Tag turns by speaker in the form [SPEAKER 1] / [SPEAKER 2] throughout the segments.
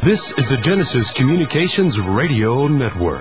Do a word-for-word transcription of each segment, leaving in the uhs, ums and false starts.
[SPEAKER 1] This is the Genesis Communications Radio Network.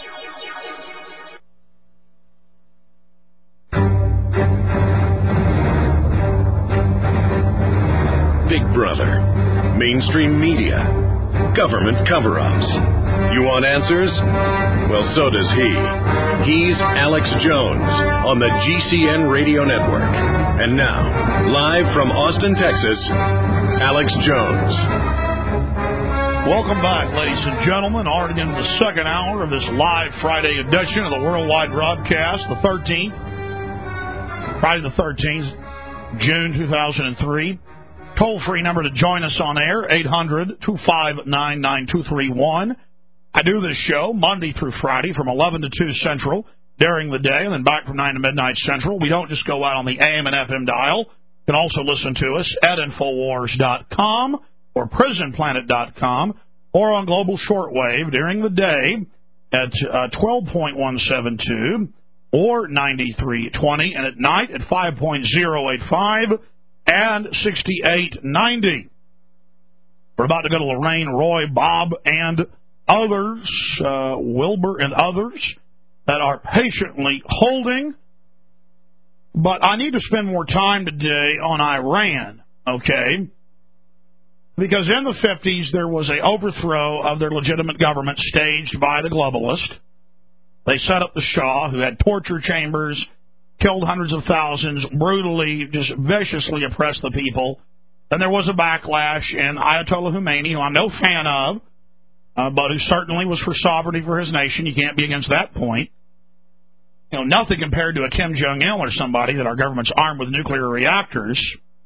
[SPEAKER 2] Big Brother, mainstream media, government cover-ups. You want answers? Well, so does he. He's Alex Jones on the G C N Radio Network. And now, live from Austin, Texas, Alex Jones.
[SPEAKER 3] Welcome back, ladies and gentlemen. Already in the second hour of this live Friday edition of the worldwide broadcast, the thirteenth, Friday the thirteenth, June two thousand three. Toll-free number to join us on air, eight hundred, two five nine, nine two three one. I do this show Monday through Friday from eleven to two Central during the day, and then back from nine to midnight Central. We don't just go out on the A M and F M dial. You can also listen to us at Infowars dot com or Prison Planet dot com or on Global Shortwave during the day at uh, twelve point one seven two or ninety-three twenty, and at night at five point oh eight five and sixty-eight ninety. We're about to go to Lorraine, Roy, Bob, and others, uh, Wilbur and others that are patiently holding. But I need to spend more time today on Iran, okay? Because in the fifties, there was an overthrow of their legitimate government staged by the globalists. They set up the Shah, who had torture chambers, killed hundreds of thousands, brutally, just viciously oppressed the people. Then there was a backlash, and Ayatollah Khomeini, who I'm no fan of, uh, but who certainly was for sovereignty for his nation. You can't be against that point. You know, nothing compared to a Kim Jong-il or somebody that our government's armed with nuclear reactors.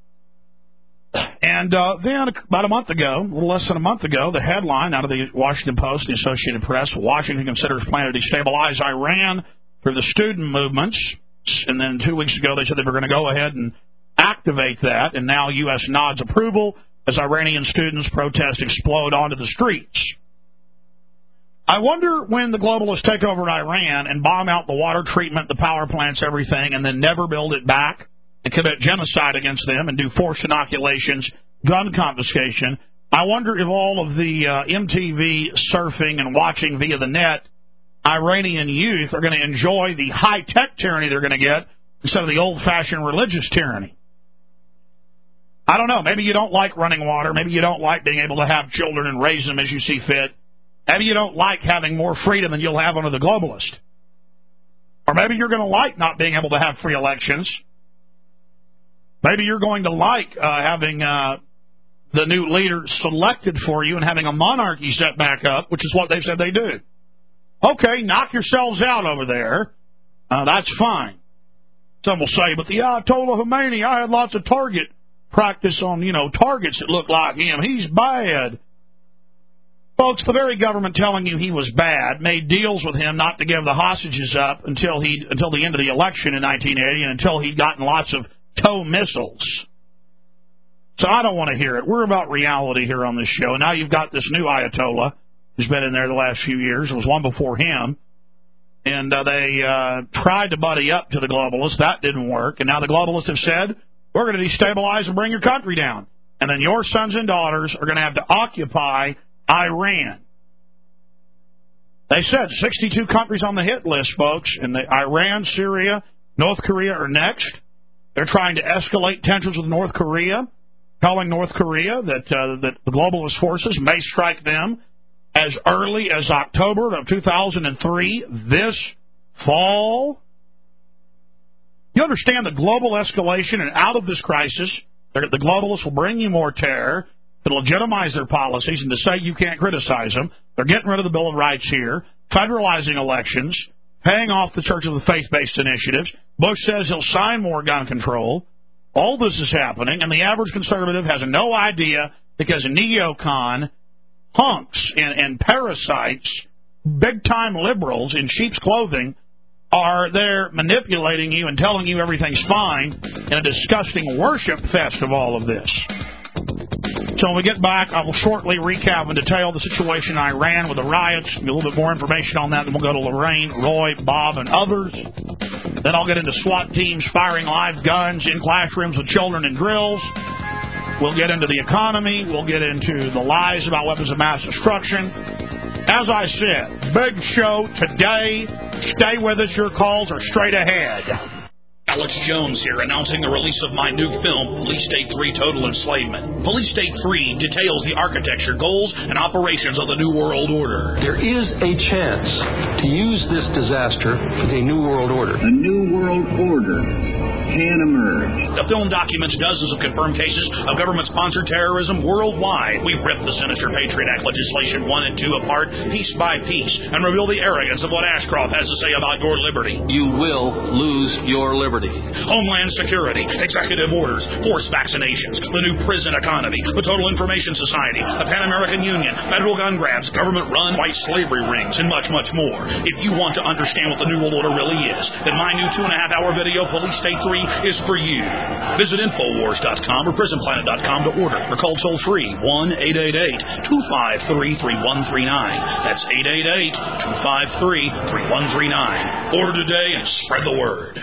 [SPEAKER 3] And uh, then about a month ago, a little less than a month ago, the headline out of the Washington Post and the Associated Press, Washington considers plan to destabilize Iran through the student movements. And then two weeks ago, they said they were going to go ahead and activate that. And now U S nods approval as Iranian students' protests explode onto the streets. I wonder when the globalists take over Iran and bomb out the water treatment, the power plants, everything, and then never build it back and commit genocide against them and do forced inoculations, gun confiscation. I wonder if all of the uh, M T V surfing and watching via the net Iranian youth are going to enjoy the high-tech tyranny they're going to get instead of the old-fashioned religious tyranny. I don't know. Maybe you don't like running water. Maybe you don't like being able to have children and raise them as you see fit. Maybe you don't like having more freedom than you'll have under the globalist. Or maybe you're going to like not being able to have free elections. Maybe you're going to like uh, having uh, the new leader selected for you and having a monarchy set back up, which is what they've said they do. Okay, knock yourselves out over there. Uh, that's fine. Some will say, but the Ayatollah Khomeini, I had lots of target practice on, you know, targets that look like him. He's bad. Folks, the very government telling you he was bad made deals with him not to give the hostages up until he until the end of the election in nineteen eighty and until he'd gotten lots of tow missiles. So I don't want to hear it. We're about reality here on this show. And now you've got this new Ayatollah who's been in there the last few years. There was one before him. And uh, they uh, tried to buddy up to the globalists. That didn't work. And now the globalists have said, we're going to destabilize and bring your country down. And then your sons and daughters are going to have to occupy Iran. They said sixty-two countries on the hit list, folks. And the Iran, Syria, North Korea are next. They're trying to escalate tensions with North Korea, telling North Korea that, uh, that the globalist forces may strike them as early as October of two thousand three, this fall. You understand the global escalation, and out of this crisis, the globalists will bring you more terror to legitimize their policies and to say you can't criticize them. They're getting rid of the Bill of Rights here, federalizing elections, paying off the Church of the Faith-based initiatives. Bush says he'll sign more gun control. All this is happening, and the average conservative has no idea because neocon hunks and, and parasites, big-time liberals in sheep's clothing, are there manipulating you and telling you everything's fine in a disgusting worship fest of all of this. So when we get back, I will shortly recap in detail the situation in Iran with the riots, a little bit more information on that, then we'll go to Lorraine, Roy, Bob, and others. Then I'll get into SWAT teams firing live guns in classrooms with children and drills. We'll get into the economy. We'll get into the lies about weapons of mass destruction. As I said, big show today. Stay with us. Your calls are straight ahead. Alex Jones here, announcing the release of my new film, Police State three Total Enslavement. Police State three details the architecture, goals, and operations of the New World Order.
[SPEAKER 1] There is a chance to use this disaster for the New World Order.
[SPEAKER 4] A New World Order can emerge.
[SPEAKER 3] The film documents dozens of confirmed cases of government-sponsored terrorism worldwide. We rip the sinister Patriot Act legislation one and two apart, piece by piece, and reveal the arrogance of what Ashcroft has to say about your liberty.
[SPEAKER 1] You will lose your liberty.
[SPEAKER 3] Homeland Security, executive orders, forced vaccinations, the new prison economy, the Total Information Society, the Pan American Union, federal gun grabs, government-run white slavery rings, and much, much more. If you want to understand what the New World Order really is, then my new two-and-a-half-hour video, Police State three, is for you. Visit Infowars dot com or Prison Planet dot com to order or call toll-free one eight eight eight, two five three, three one three nine. That's eight eight eight, two five three, three one three nine. Order today and spread the word.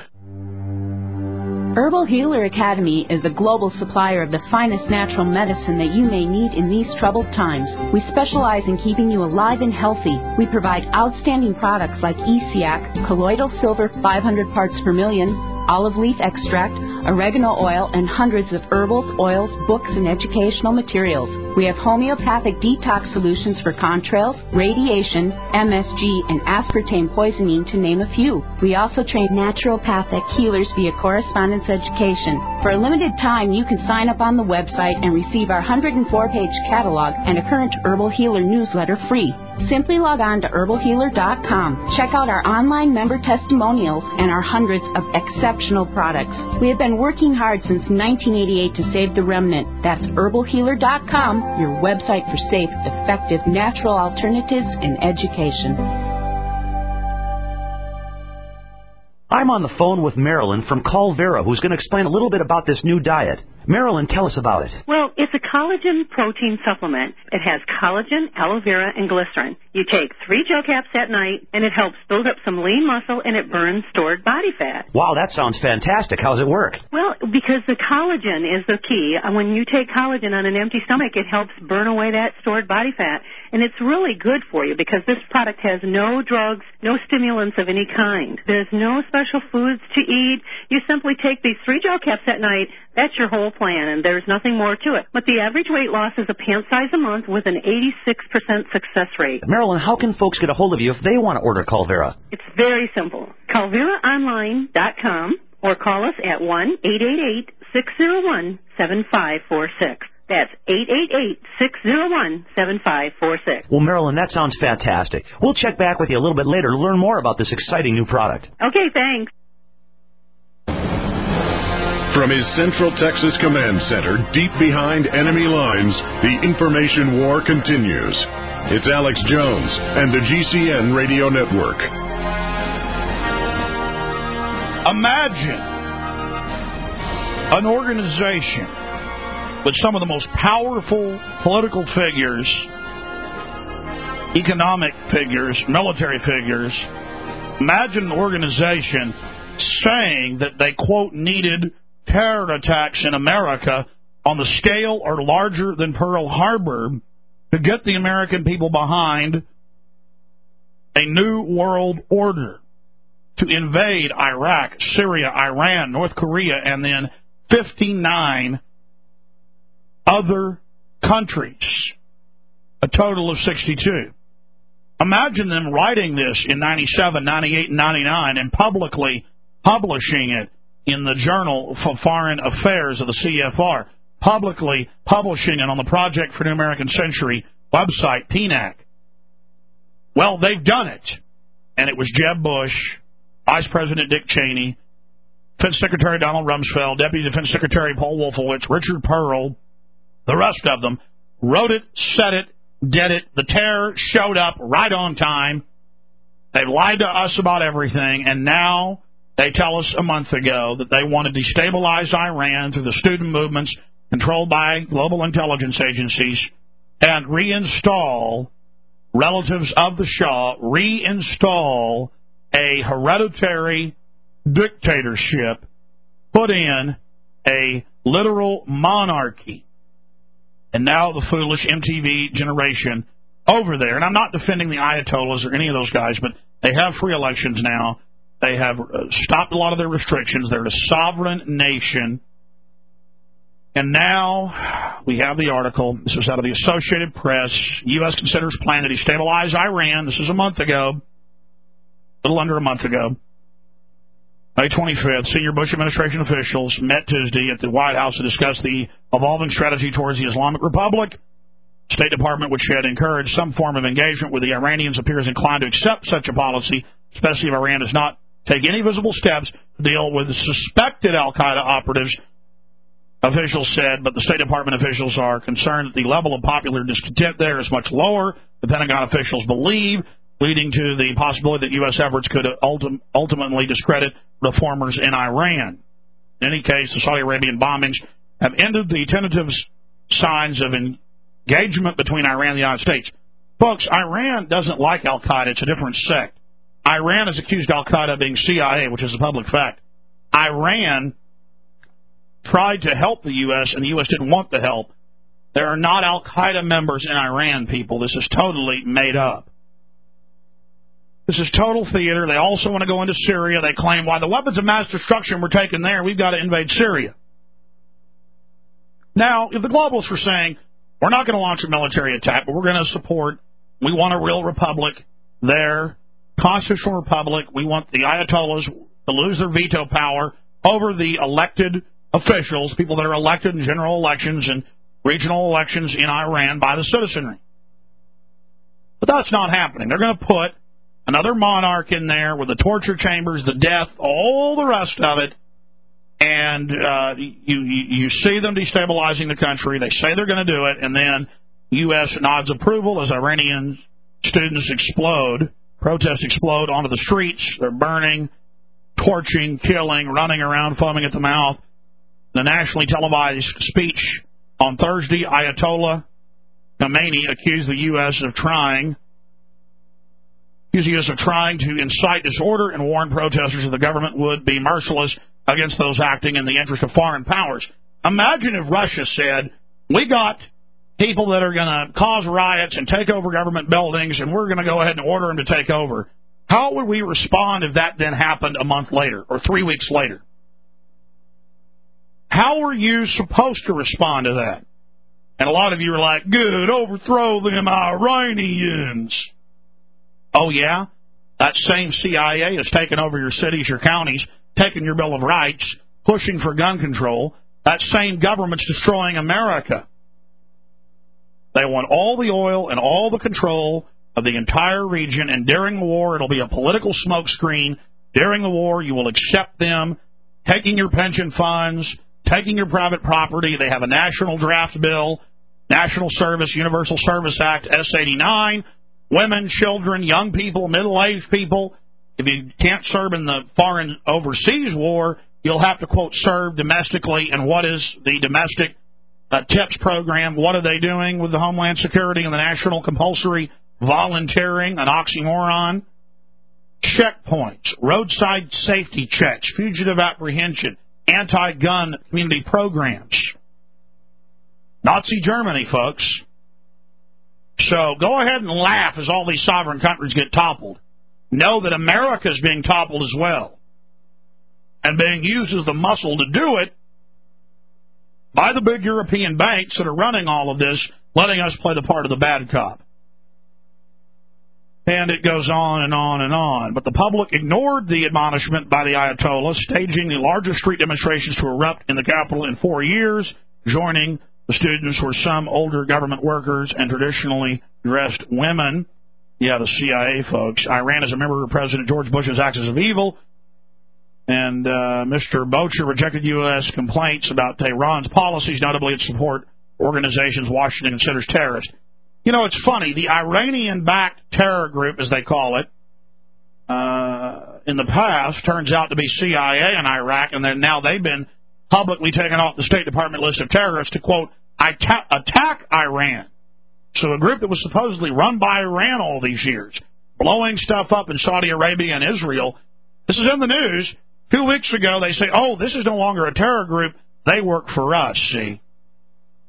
[SPEAKER 5] Herbal Healer Academy is a global supplier of the finest natural medicine that you may need in these troubled times. We specialize in keeping you alive and healthy. We provide outstanding products like E C A C, colloidal silver five hundred parts per million, olive leaf extract, oregano oil, and hundreds of herbals, oils, books, and educational materials. We have homeopathic detox solutions for contrails, radiation, M S G, and aspartame poisoning, to name a few. We also train naturopathic healers via correspondence education. For a limited time, you can sign up on the website and receive our one hundred four page catalog and a current Herbal Healer newsletter free. Simply log on to herbal healer dot com. Check out our online member testimonials and our hundreds of exceptional products. We have been working hard since nineteen eighty-eight to save the remnant. That's herbal healer dot com, your website for safe, effective, natural alternatives in education.
[SPEAKER 6] I'm on the phone with Marilyn from Calvera, who's going to explain a little bit about this new diet. Marilyn, tell us about it.
[SPEAKER 7] Well, it's a collagen protein supplement. It has collagen, aloe vera, and glycerin. You take three gel caps at night, and it helps build up some lean muscle, and it burns stored body fat.
[SPEAKER 6] Wow, that sounds fantastic. How does it work?
[SPEAKER 7] Well, because the collagen is the key. When you take collagen on an empty stomach, it helps burn away that stored body fat. And it's really good for you because this product has no drugs, no stimulants of any kind. There's no special foods to eat. You simply take these three gel caps at night. That's your whole plan, and there's nothing more to it. But the average weight loss is a pant size a month with an eighty-six percent success rate.
[SPEAKER 6] Marilyn, how can folks get a hold of you if they want to order Calvera?
[SPEAKER 7] It's very simple. calvera online dot com or call us at one eight eight eight, six zero one, seven five four six. That's eight eight eight, six zero one, seven five four six.
[SPEAKER 6] Well, Marilyn, that sounds fantastic. We'll check back with you a little bit later to learn more about this exciting new product.
[SPEAKER 7] Okay, thanks.
[SPEAKER 2] From his Central Texas Command Center, deep behind enemy lines, the information war continues. It's Alex Jones and the G C N Radio Network.
[SPEAKER 3] Imagine an organization with some of the most powerful political figures, economic figures, military figures. Imagine an organization saying that they, quote, needed terror attacks in America on the scale or larger than Pearl Harbor to get the American people behind a new world order to invade Iraq, Syria, Iran, North Korea, and then fifty-nine other countries, a total of sixty-two. Imagine them writing this in ninety-seven, ninety-eight, and ninety-nine and publicly publishing it in the Journal for Foreign Affairs of the C F R, publicly publishing it on the Project for New American Century website, P N A C. Well, they've done it. And it was Jeb Bush, Vice President Dick Cheney, Defense Secretary Donald Rumsfeld, Deputy Defense Secretary Paul Wolfowitz, Richard Pearl, the rest of them, wrote it, said it, did it. The terror showed up right on time. They've lied to us about everything, and now they tell us a month ago that they want to destabilize Iran through the student movements controlled by global intelligence agencies and reinstall relatives of the Shah, reinstall a hereditary dictatorship, put in a literal monarchy. and now the foolish M T V generation over there. And I'm not defending the Ayatollahs or any of those guys, but they have free elections now. They have stopped a lot of their restrictions. They're a sovereign nation. And now we have the article. This was out of the Associated Press. U S considers plan to destabilize Iran. This is a month ago, a little under a month ago. May twenty-fifth, senior Bush administration officials met Tuesday at the White House to discuss the evolving strategy towards the Islamic Republic. State Department, which had encouraged some form of engagement with the Iranians, appears inclined to accept such a policy, especially if Iran does not take any visible steps to deal with suspected al-Qaeda operatives, officials said, but the State Department officials are concerned that the level of popular discontent there is much lower, the Pentagon officials believe, leading to the possibility that U S efforts could ultim- ultimately discredit reformers in Iran. In any case, the Saudi Arabian bombings have ended the tentative signs of engagement between Iran and the United States. Folks, Iran doesn't like al-Qaeda. It's a different sect. Iran has accused al-Qaeda of being C I A, which is a public fact. Iran tried to help the U S, and the U S didn't want the help. There are not al-Qaeda members in Iran, people. This is totally made up. This is total theater. They also want to go into Syria. They claim, why the weapons of mass destruction were taken there, we've got to invade Syria. Now, if the globalists were saying, we're not going to launch a military attack, but we're going to support, we want a real republic there, constitutional republic, we want the Ayatollahs to lose their veto power over the elected officials, people that are elected in general elections and regional elections in Iran by the citizenry. But that's not happening. They're going to put another monarch in there with the torture chambers, the death, all the rest of it, and uh, you, you you see them destabilizing the country. They say they're going to do it, and then U S nods approval as Iranian students explode, protests explode onto the streets. They're burning, torching, killing, running around, foaming at the mouth. The nationally televised speech on Thursday, Ayatollah Khamenei accused the U S of trying accused the U S of trying to incite disorder and warned protesters that the government would be merciless against those acting in the interest of foreign powers. Imagine if Russia said, we got people that are going to cause riots and take over government buildings, and we're going to go ahead and order them to take over. How would we respond if that then happened a month later or three weeks later? How were you supposed to respond to that? And a lot of you are like, good, overthrow them Iranians. Oh, yeah? That same C I A has taken over your cities, your counties, taken your Bill of Rights, pushing for gun control. That same government's destroying America. They want all the oil and all the control of the entire region, and during the war, it'll be a political smokescreen. During the war, you will accept them taking your pension funds, taking your private property. They have a national draft bill, National Service, Universal Service Act, S eighty-nine, women, children, young people, middle-aged people. If you can't serve in the foreign overseas war, you'll have to, quote, serve domestically. And what is the domestic uh, TIPS program? What are they doing with the Homeland Security and the National Compulsory Volunteering, an oxymoron? Checkpoints, roadside safety checks, fugitive apprehension, anti-gun community programs. Nazi Germany, folks. So go ahead and laugh as all these sovereign countries get toppled. Know that America is being toppled as well, and being used as the muscle to do it by the big European banks that are running all of this, letting us play the part of the bad cop. And it goes on and on and on. But the public ignored the admonishment by the Ayatollah, staging the largest street demonstrations to erupt in the capital in four years. Joining the students were some older government workers and traditionally dressed women. Yeah, the C I A folks. Iran is a member of President George Bush's axis of evil. And uh, Mister Bocher rejected U S complaints about Tehran's policies, notably its support organizations Washington considers terrorist. You know, it's funny. The Iranian-backed terror group, as they call it, uh, in the past turns out to be C I A in Iraq, and then now they've been publicly taken off the State Department list of terrorists to, quote, attack, attack Iran. So a group that was supposedly run by Iran all these years, blowing stuff up in Saudi Arabia and Israel. This is in the news. Two weeks ago, they say, oh, this is no longer a terror group. They work for us, see.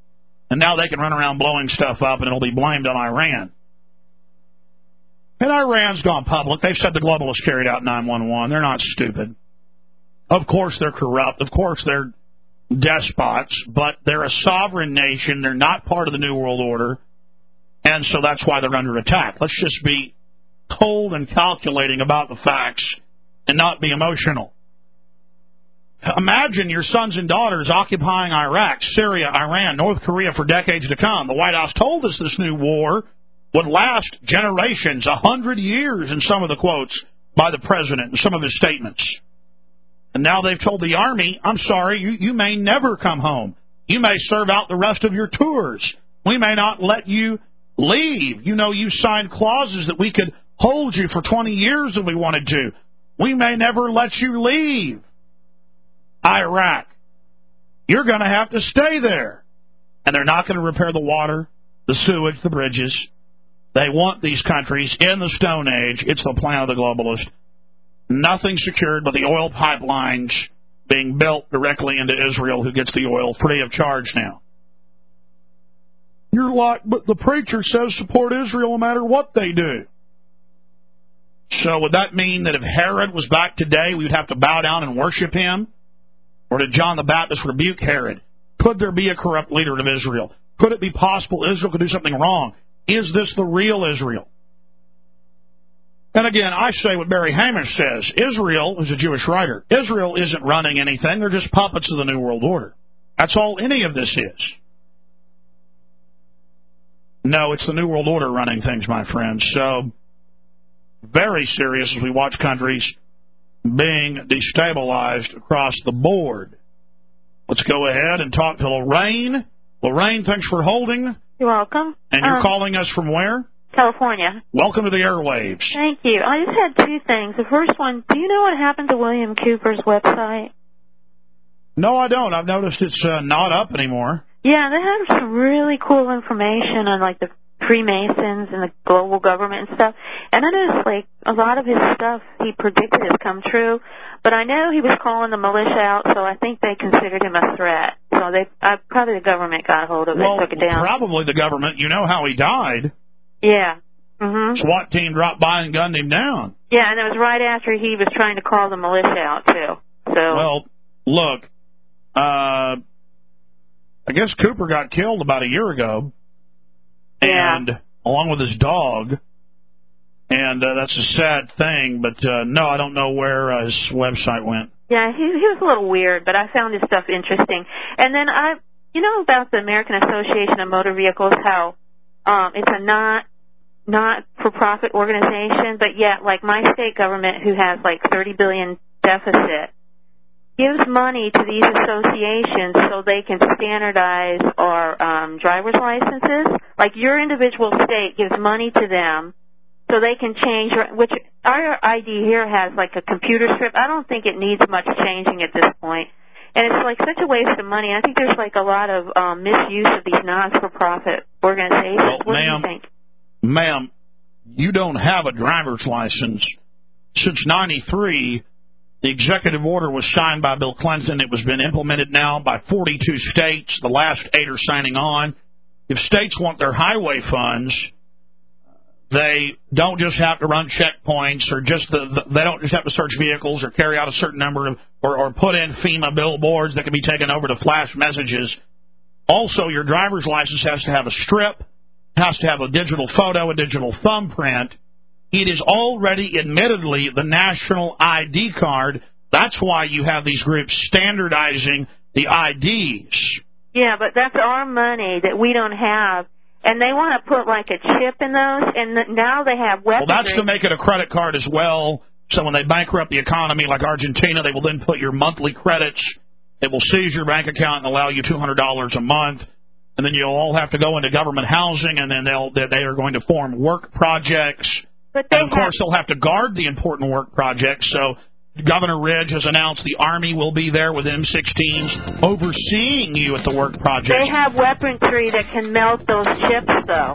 [SPEAKER 3] And now they can run around blowing stuff up, and it'll be blamed on Iran. And Iran's gone public. They've said the globalists carried out nine one one. They're not stupid. Of course they're corrupt. Of course they're despots. But they're a sovereign nation. They're not part of the New World Order. And so that's why they're under attack. Let's just be cold and calculating about the facts and not be emotional. Imagine your sons and daughters occupying Iraq, Syria, Iran, North Korea for decades to come. The White House told us this new war would last generations, a hundred years in some of the quotes by the president and some of his statements. And now they've told the Army, I'm sorry, you, you may never come home. You may serve out the rest of your tours. We may not let you leave. You know, you signed clauses that we could hold you for twenty years if we wanted to. We may never let you leave Iraq. You're going to have to stay there. And they're not going to repair the water, the sewage, the bridges. They want these countries in the Stone Age. It's the plan of the globalists. Nothing secured but the oil pipelines being built directly into Israel, who gets the oil free of charge now. You're like, but the preacher says support Israel no matter what they do. So would that mean that if Herod was back today, we would have to bow down and worship him? Or did John the Baptist rebuke Herod? Could there be a corrupt leader of Israel? Could it be possible Israel could do something wrong? Is this the real Israel? And again, I say what Barry Hamish says. Israel, who's a Jewish writer, Israel isn't running anything. They're just puppets of the New World Order. That's all any of this is. No, it's the New World Order running things, my friends. So, very serious as we watch countries being destabilized across the board. Let's go ahead and talk to Lorraine. Lorraine, thanks for holding.
[SPEAKER 8] You're welcome.
[SPEAKER 3] And you're
[SPEAKER 8] um,
[SPEAKER 3] calling us from where?
[SPEAKER 8] California.
[SPEAKER 3] Welcome to the airwaves.
[SPEAKER 8] Thank you. I just had two things. The first one, do you know what happened to William Cooper's website?
[SPEAKER 3] No, I don't. I've noticed it's uh, not up anymore.
[SPEAKER 8] Yeah, they had some really cool information on, like, the Freemasons and the global government and stuff. And I noticed, like, a lot of his stuff he predicted has come true. But I know he was calling the militia out, so I think they considered him a threat. So they, uh, probably the government got a hold of it
[SPEAKER 3] well,
[SPEAKER 8] and took it down.
[SPEAKER 3] Probably the government. You know how he died.
[SPEAKER 8] Yeah. Mm-hmm.
[SPEAKER 3] SWAT team dropped by and gunned him down.
[SPEAKER 8] Yeah, and it was right after he was trying to call the militia out, too. So.
[SPEAKER 3] Well, look, uh, I guess Cooper got killed about a year ago.
[SPEAKER 8] Yeah.
[SPEAKER 3] And along with his dog. And uh, that's a sad thing, but uh, no, I don't know where uh, his website went.
[SPEAKER 8] Yeah, he, he was a little weird, but I found his stuff interesting. And then I, you know about the American Association of Motor Vehicles, how um, it's a not not for profit organization, but yet, like my state government, who has like thirty billion deficit, gives money to these associations so they can standardize our um, driver's licenses. Like your individual state gives money to them so they can change, which our I D here has like a computer strip. I don't think it needs much changing at this point. And it's like such a waste of money. I think there's like a lot of um, misuse of these non-for-profit organizations.
[SPEAKER 3] Well,
[SPEAKER 8] what
[SPEAKER 3] ma'am,
[SPEAKER 8] do you think?
[SPEAKER 3] Ma'am, you don't have a driver's license. Since ninety-three, the executive order was signed by Bill Clinton. It was been implemented now by forty-two states. The last eight are signing on. If states want their highway funds, they don't just have to run checkpoints or just the, the they don't just have to search vehicles or carry out a certain number of or, or put in FEMA billboards that can be taken over to flash messages. Also, your driver's license has to have a strip, has to have a digital photo, a digital thumbprint. It is already admittedly the national I D card. That's why you have these groups standardizing the I Ds.
[SPEAKER 8] Yeah, but that's our money that we don't have. And they want to put like a chip in those, and now they have weaponry.
[SPEAKER 3] Well, that's to make it a credit card as well. So when they bankrupt the economy like Argentina, they will then put your monthly credits. It will seize your bank account and allow you two hundred dollars a month. And then you'll all have to go into government housing, and then they'll they are going to form work projects.
[SPEAKER 8] But they
[SPEAKER 3] and, of
[SPEAKER 8] have,
[SPEAKER 3] course, they'll have to guard the important work projects. So Governor Ridge has announced the Army will be there with M sixteens overseeing you at the work project.
[SPEAKER 8] They have weaponry that can melt those chips, though.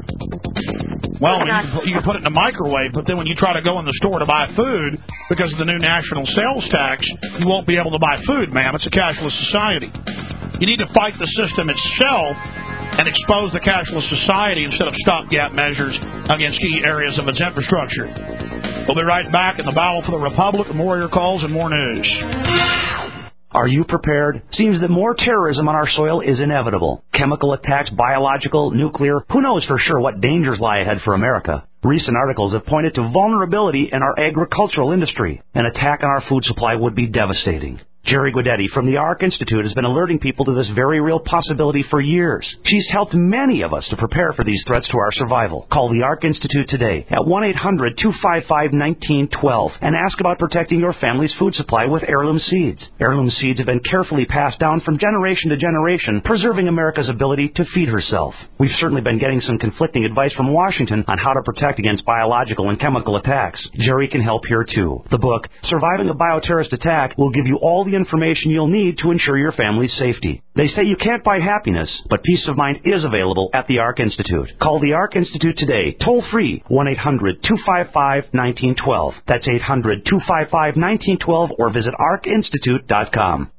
[SPEAKER 3] Well, you can, you can put it in a microwave, but then when you try to go in the store to buy food, because of the new national sales tax, you won't be able to buy food, ma'am. It's a cashless society. You need to fight the system itself and expose the cashless society instead of stopgap measures against key areas of its infrastructure. We'll be right back in the battle for the Republic with more of your calls and more news.
[SPEAKER 6] Are you prepared? Seems that more terrorism on our soil is inevitable. Chemical attacks, biological, nuclear, who knows for sure what dangers lie ahead for America. Recent articles have pointed to vulnerability in our agricultural industry. An attack on our food supply would be devastating. Jerry Guidetti from the ARC Institute has been alerting people to this very real possibility for years. She's helped many of us to prepare for these threats to our survival. Call the ARC Institute today at one eight hundred two five five one nine one two and ask about protecting your family's food supply with heirloom seeds. Heirloom seeds have been carefully passed down from generation to generation, preserving America's ability to feed herself. We've certainly been getting some conflicting advice from Washington on how to protect against biological and chemical attacks. Jerry can help here too. The book, Surviving a Bioterrorist Attack, will give you all the information you'll need to ensure your family's safety. They say you can't buy happiness, but peace of mind is available at the ARC Institute. Call the ARC Institute today, toll free, one eight hundred two five five one nine one two. That's eight hundred two five five one nine one two, or visit arc institute dot com.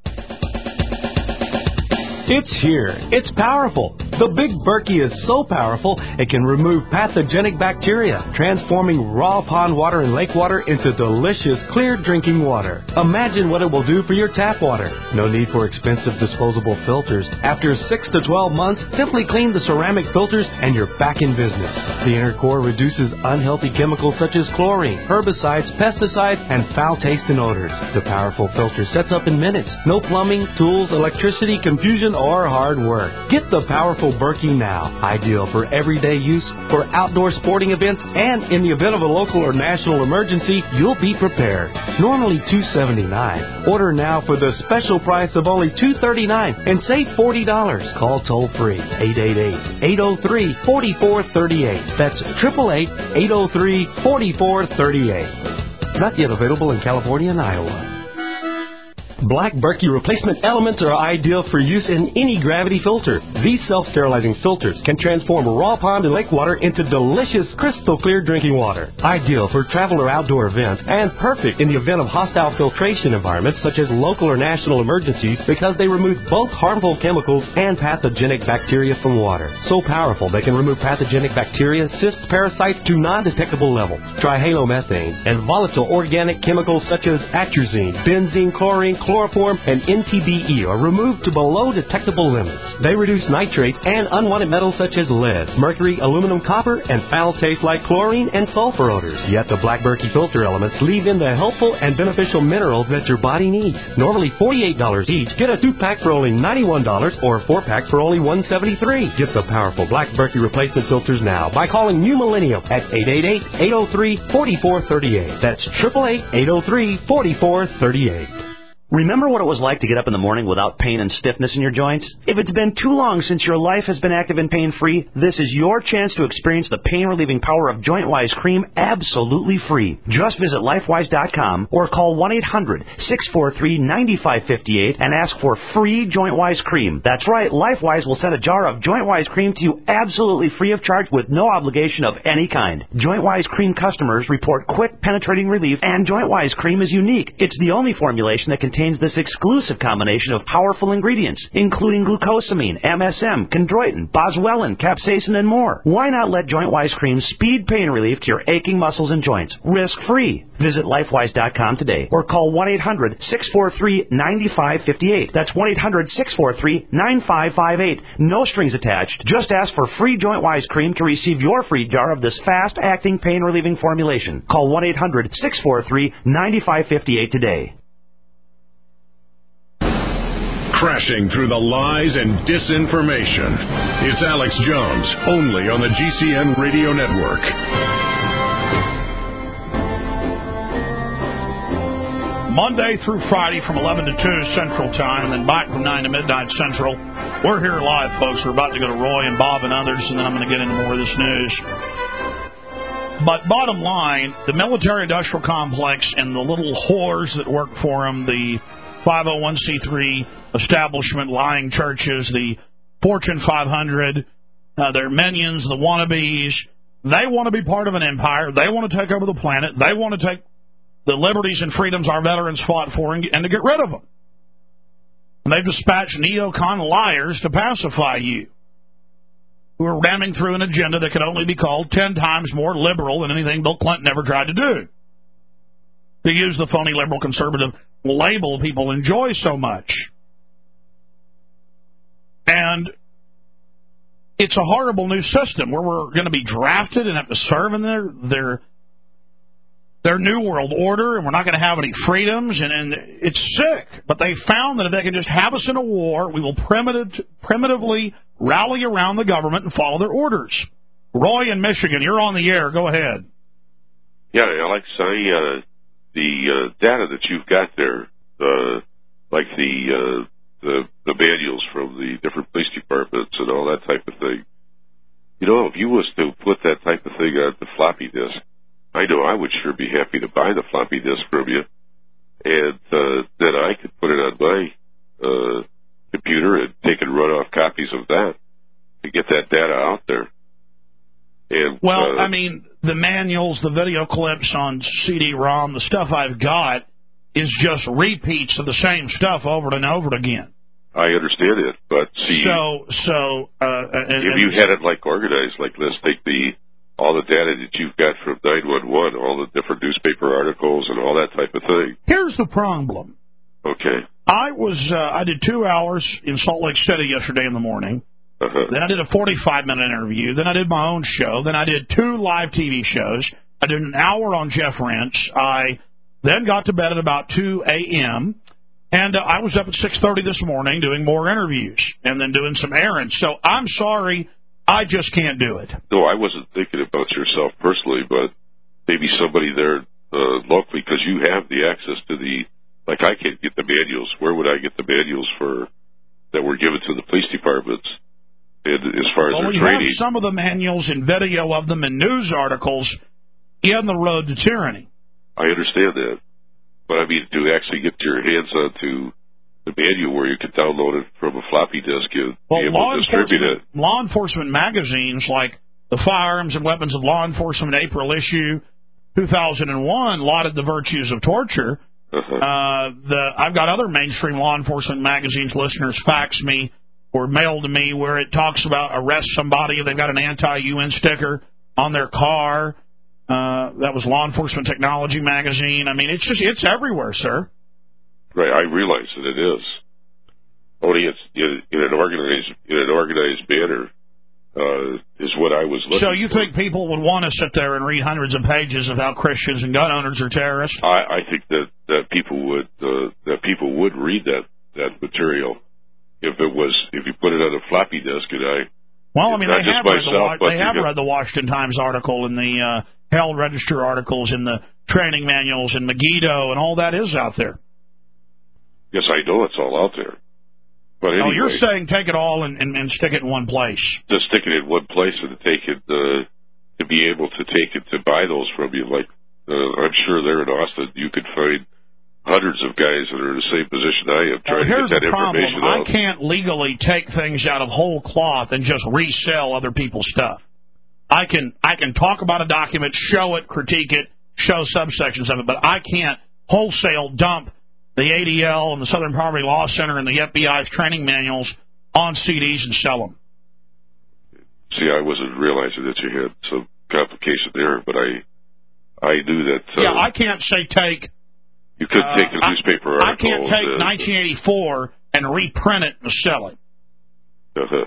[SPEAKER 9] It's here. It's powerful. The Big Berkey is so powerful, it can remove pathogenic bacteria, transforming raw pond water and lake water into delicious, clear drinking water. Imagine what it will do for your tap water. No need for expensive disposable filters. After six to twelve months, simply clean the ceramic filters and you're back in business. The inner core reduces unhealthy chemicals such as chlorine, herbicides, pesticides, and foul-tasting odors. The powerful filter sets up in minutes. No plumbing, tools, electricity, confusion, or hard work. Get the powerful Berkey now. Ideal for everyday use, for outdoor sporting events, and in the event of a local or national emergency, you'll be prepared. Normally two hundred seventy-nine dollars. Order now for the special price of only two hundred thirty-nine dollars and save forty dollars. Call toll free eight eight eight, eight oh three, four four three eight. That's eight eight eight, eight oh three, four four three eight. Not yet available in California and Iowa. Black Berkey replacement elements are ideal for use in any gravity filter. These self-sterilizing filters can transform raw pond and lake water into delicious, crystal clear drinking water. Ideal for travel or outdoor events, and perfect in the event of hostile filtration environments such as local or national emergencies, because they remove both harmful chemicals and pathogenic bacteria from water. So powerful they can remove pathogenic bacteria, cysts, parasites to non-detectable levels. Trihalomethanes and volatile organic chemicals such as atrazine, benzene, chlorine, chloroform, and N T B E are removed to below detectable limits. They reduce nitrates and unwanted metals such as lead, mercury, aluminum, copper, and foul taste like chlorine and sulfur odors. Yet the Black Berkey filter elements leave in the helpful and beneficial minerals that your body needs. Normally forty-eight dollars each, get a two-pack for only ninety-one dollars or a four-pack for only one hundred seventy-three dollars. Get the powerful Black Berkey replacement filters now by calling New Millennium at eight eight eight, eight oh three, four four three eight. That's eight eight eight, eight oh three, four four three eight.
[SPEAKER 6] Remember what it was like to get up in the morning without pain and stiffness in your joints? If it's been too long since your life has been active and pain-free, this is your chance to experience the pain-relieving power of JointWise Cream absolutely free. Just visit lifewise dot com or call one eight hundred, six four three, nine five five eight and ask for free JointWise Cream. That's right, LifeWise will send a jar of JointWise Cream to you absolutely free of charge with no obligation of any kind. JointWise Cream customers report quick, penetrating relief, and JointWise Cream is unique. It's the only formulation that contains contains this exclusive combination of powerful ingredients, including glucosamine, M S M, chondroitin, boswellia, capsaicin, and more. Why not let JointWise Cream speed pain relief to your aching muscles and joints, risk-free? Visit lifewise dot com today or call one eight hundred, six four three, nine five five eight. That's one eight hundred, six four three, nine five five eight. No strings attached. Just ask for free JointWise Cream to receive your free jar of this fast-acting pain-relieving formulation. Call one eight hundred, six four three, nine five five eight today.
[SPEAKER 2] Crashing through the lies and disinformation. It's Alex Jones, only on the G C N Radio Network.
[SPEAKER 3] Monday through Friday from eleven to two Central Time, and then back from nine to midnight Central. We're here live, folks. We're about to go to Roy and Bob and others, and then I'm going to get into more of this news. But bottom line, the military-industrial complex and the little whores that work for them, the five oh one c three establishment, lying churches, the Fortune five hundred, uh, their minions, the wannabes, they want to be part of an empire. They want to take over the planet. They want to take the liberties and freedoms our veterans fought for and, and to get rid of them. And they've dispatched neocon liars to pacify you. who are ramming through an agenda that could only be called ten times more liberal than anything Bill Clinton ever tried to do. To use the phony liberal conservative label people enjoy so much. And it's a horrible new system where we're going to be drafted and have to serve in their their their new world order, and we're not going to have any freedoms, and, and it's sick. But they found that if they can just have us in a war, we will primitive, primitively rally around the government and follow their orders. Roy in Michigan, you're on the air. Go ahead.
[SPEAKER 10] Yeah, Alex, I, uh, the uh, data that you've got there, uh, like the, uh, the the manuals from the different police departments and all that type of thing, you know, if you was to put that type of thing on the floppy disk, I know I would sure be happy to buy the floppy disk from you, and uh, then I could put it on my uh, computer and take and run off copies of that to get that data out there. And,
[SPEAKER 3] well,
[SPEAKER 10] uh,
[SPEAKER 3] I mean, the manuals, the video clips on C D ROM, the stuff I've got is just repeats of the same stuff over and over again.
[SPEAKER 10] I understand it, but see,
[SPEAKER 3] so so uh, and,
[SPEAKER 10] if you had it like organized like this, take the all the data that you've got from nine one one, all the different newspaper articles and all that type of thing.
[SPEAKER 3] Here's the problem.
[SPEAKER 10] Okay.
[SPEAKER 3] I was uh, I did two hours in Salt Lake City yesterday in the morning.
[SPEAKER 10] Uh-huh.
[SPEAKER 3] Then I did a forty-five minute interview. Then I did my own show. Then I did two live T V shows. I did an hour on Jeff Rench. I then got to bed at about two a.m., and uh, I was up at six thirty this morning doing more interviews and then doing some errands. So I'm sorry, I just can't do it.
[SPEAKER 10] No, I wasn't thinking about yourself personally, but maybe somebody there uh, locally, because you have the access to the, like I can't get the manuals. Where would I get the manuals for that were given to the police departments? And as far as
[SPEAKER 3] well,
[SPEAKER 10] their
[SPEAKER 3] we
[SPEAKER 10] training,
[SPEAKER 3] have some of the manuals and video of them in news articles in The Road to Tyranny.
[SPEAKER 10] I understand that. But, I mean, to actually get your hands onto the manual where you can download it from a floppy disk and
[SPEAKER 3] well,
[SPEAKER 10] be able to distribute it.
[SPEAKER 3] Law enforcement magazines like the Firearms and Weapons of Law Enforcement April issue two thousand one lauded the virtues of torture.
[SPEAKER 10] Uh-huh.
[SPEAKER 3] Uh, the I've got other mainstream law enforcement magazines listeners fax me or mail to me where it talks about arrest somebody if they've got an anti-U N sticker on their car. Uh, that was Law Enforcement Technology magazine. I mean, it's just it's everywhere, sir.
[SPEAKER 10] Right, I realize that it is. Only it's in, in an organized in an organized manner uh, is what I was looking.
[SPEAKER 3] So you
[SPEAKER 10] for.
[SPEAKER 3] think people would want to sit there and read hundreds of pages of how Christians and gun owners are terrorists?
[SPEAKER 10] I, I think that, that people would uh, that people would read that, that material if it was if you put it on a floppy disk and I.
[SPEAKER 3] Well, I mean, they have,
[SPEAKER 10] myself,
[SPEAKER 3] read, the, they have
[SPEAKER 10] got,
[SPEAKER 3] read the Washington Times article and the uh, Herald Register articles and the training manuals and Megiddo and all that is out there.
[SPEAKER 10] Yes, I know it's all out there. But anyway,
[SPEAKER 3] oh, you're saying take it all and, and, and stick it in one place.
[SPEAKER 10] Just stick it in one place and to take it, uh, to be able to take it, to buy those from you. Like, uh, I'm sure there in Austin you could find hundreds of guys that are in the same position I am trying
[SPEAKER 3] well,
[SPEAKER 10] to get that
[SPEAKER 3] the problem.
[SPEAKER 10] information out.
[SPEAKER 3] I can't legally take things out of whole cloth and just resell other people's stuff. I can I can talk about a document, show it, critique it, show subsections of it, but I can't wholesale dump the A D L and the Southern Poverty Law Center and the F B I's training manuals on C Ds and sell them.
[SPEAKER 10] See, I wasn't realizing that you had some complication there, but I I knew that. Uh,
[SPEAKER 3] yeah, I can't say take.
[SPEAKER 10] You couldn't uh, take the newspaper
[SPEAKER 3] I,
[SPEAKER 10] article.
[SPEAKER 3] I can't take
[SPEAKER 10] and,
[SPEAKER 3] nineteen eighty-four and reprint it and sell it.
[SPEAKER 10] Uh-huh.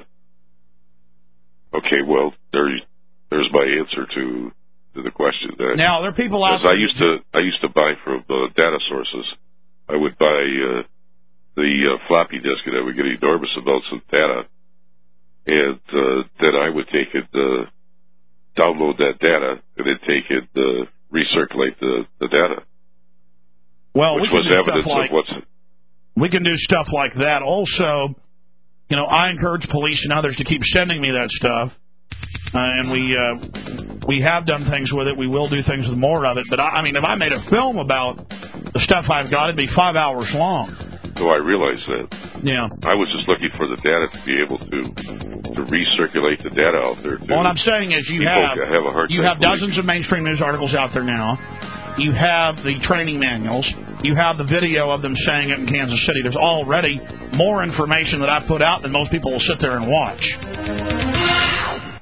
[SPEAKER 10] Okay, well, there, there's my answer to to the question. That,
[SPEAKER 3] now there are people out there.
[SPEAKER 10] I used to I used to buy from uh, data sources. I would buy uh, the uh, floppy disk, and I would get enormous amounts of data, and uh, then I would take it, uh, download that data, and then take it, uh, recirculate the, the data.
[SPEAKER 3] Well,
[SPEAKER 10] which
[SPEAKER 3] we
[SPEAKER 10] was
[SPEAKER 3] can do
[SPEAKER 10] evidence
[SPEAKER 3] stuff like,
[SPEAKER 10] of what's.
[SPEAKER 3] We can do stuff like that. Also, you know, I encourage police and others to keep sending me that stuff, uh, and we uh, we have done things with it. We will do things with more of it. But I, I mean, if I made a film about the stuff I've got, it'd be five hours long.
[SPEAKER 10] So I realize that.
[SPEAKER 3] Yeah.
[SPEAKER 10] I was just looking for the data to be able to to recirculate the data out there. Too.
[SPEAKER 3] Well, what I'm saying is you have,
[SPEAKER 10] have a hard
[SPEAKER 3] you have dozens of mainstream news articles out there now. You have the training manuals. You have the video of them saying it in Kansas City. There's already more information that I put out than most people will sit there and watch.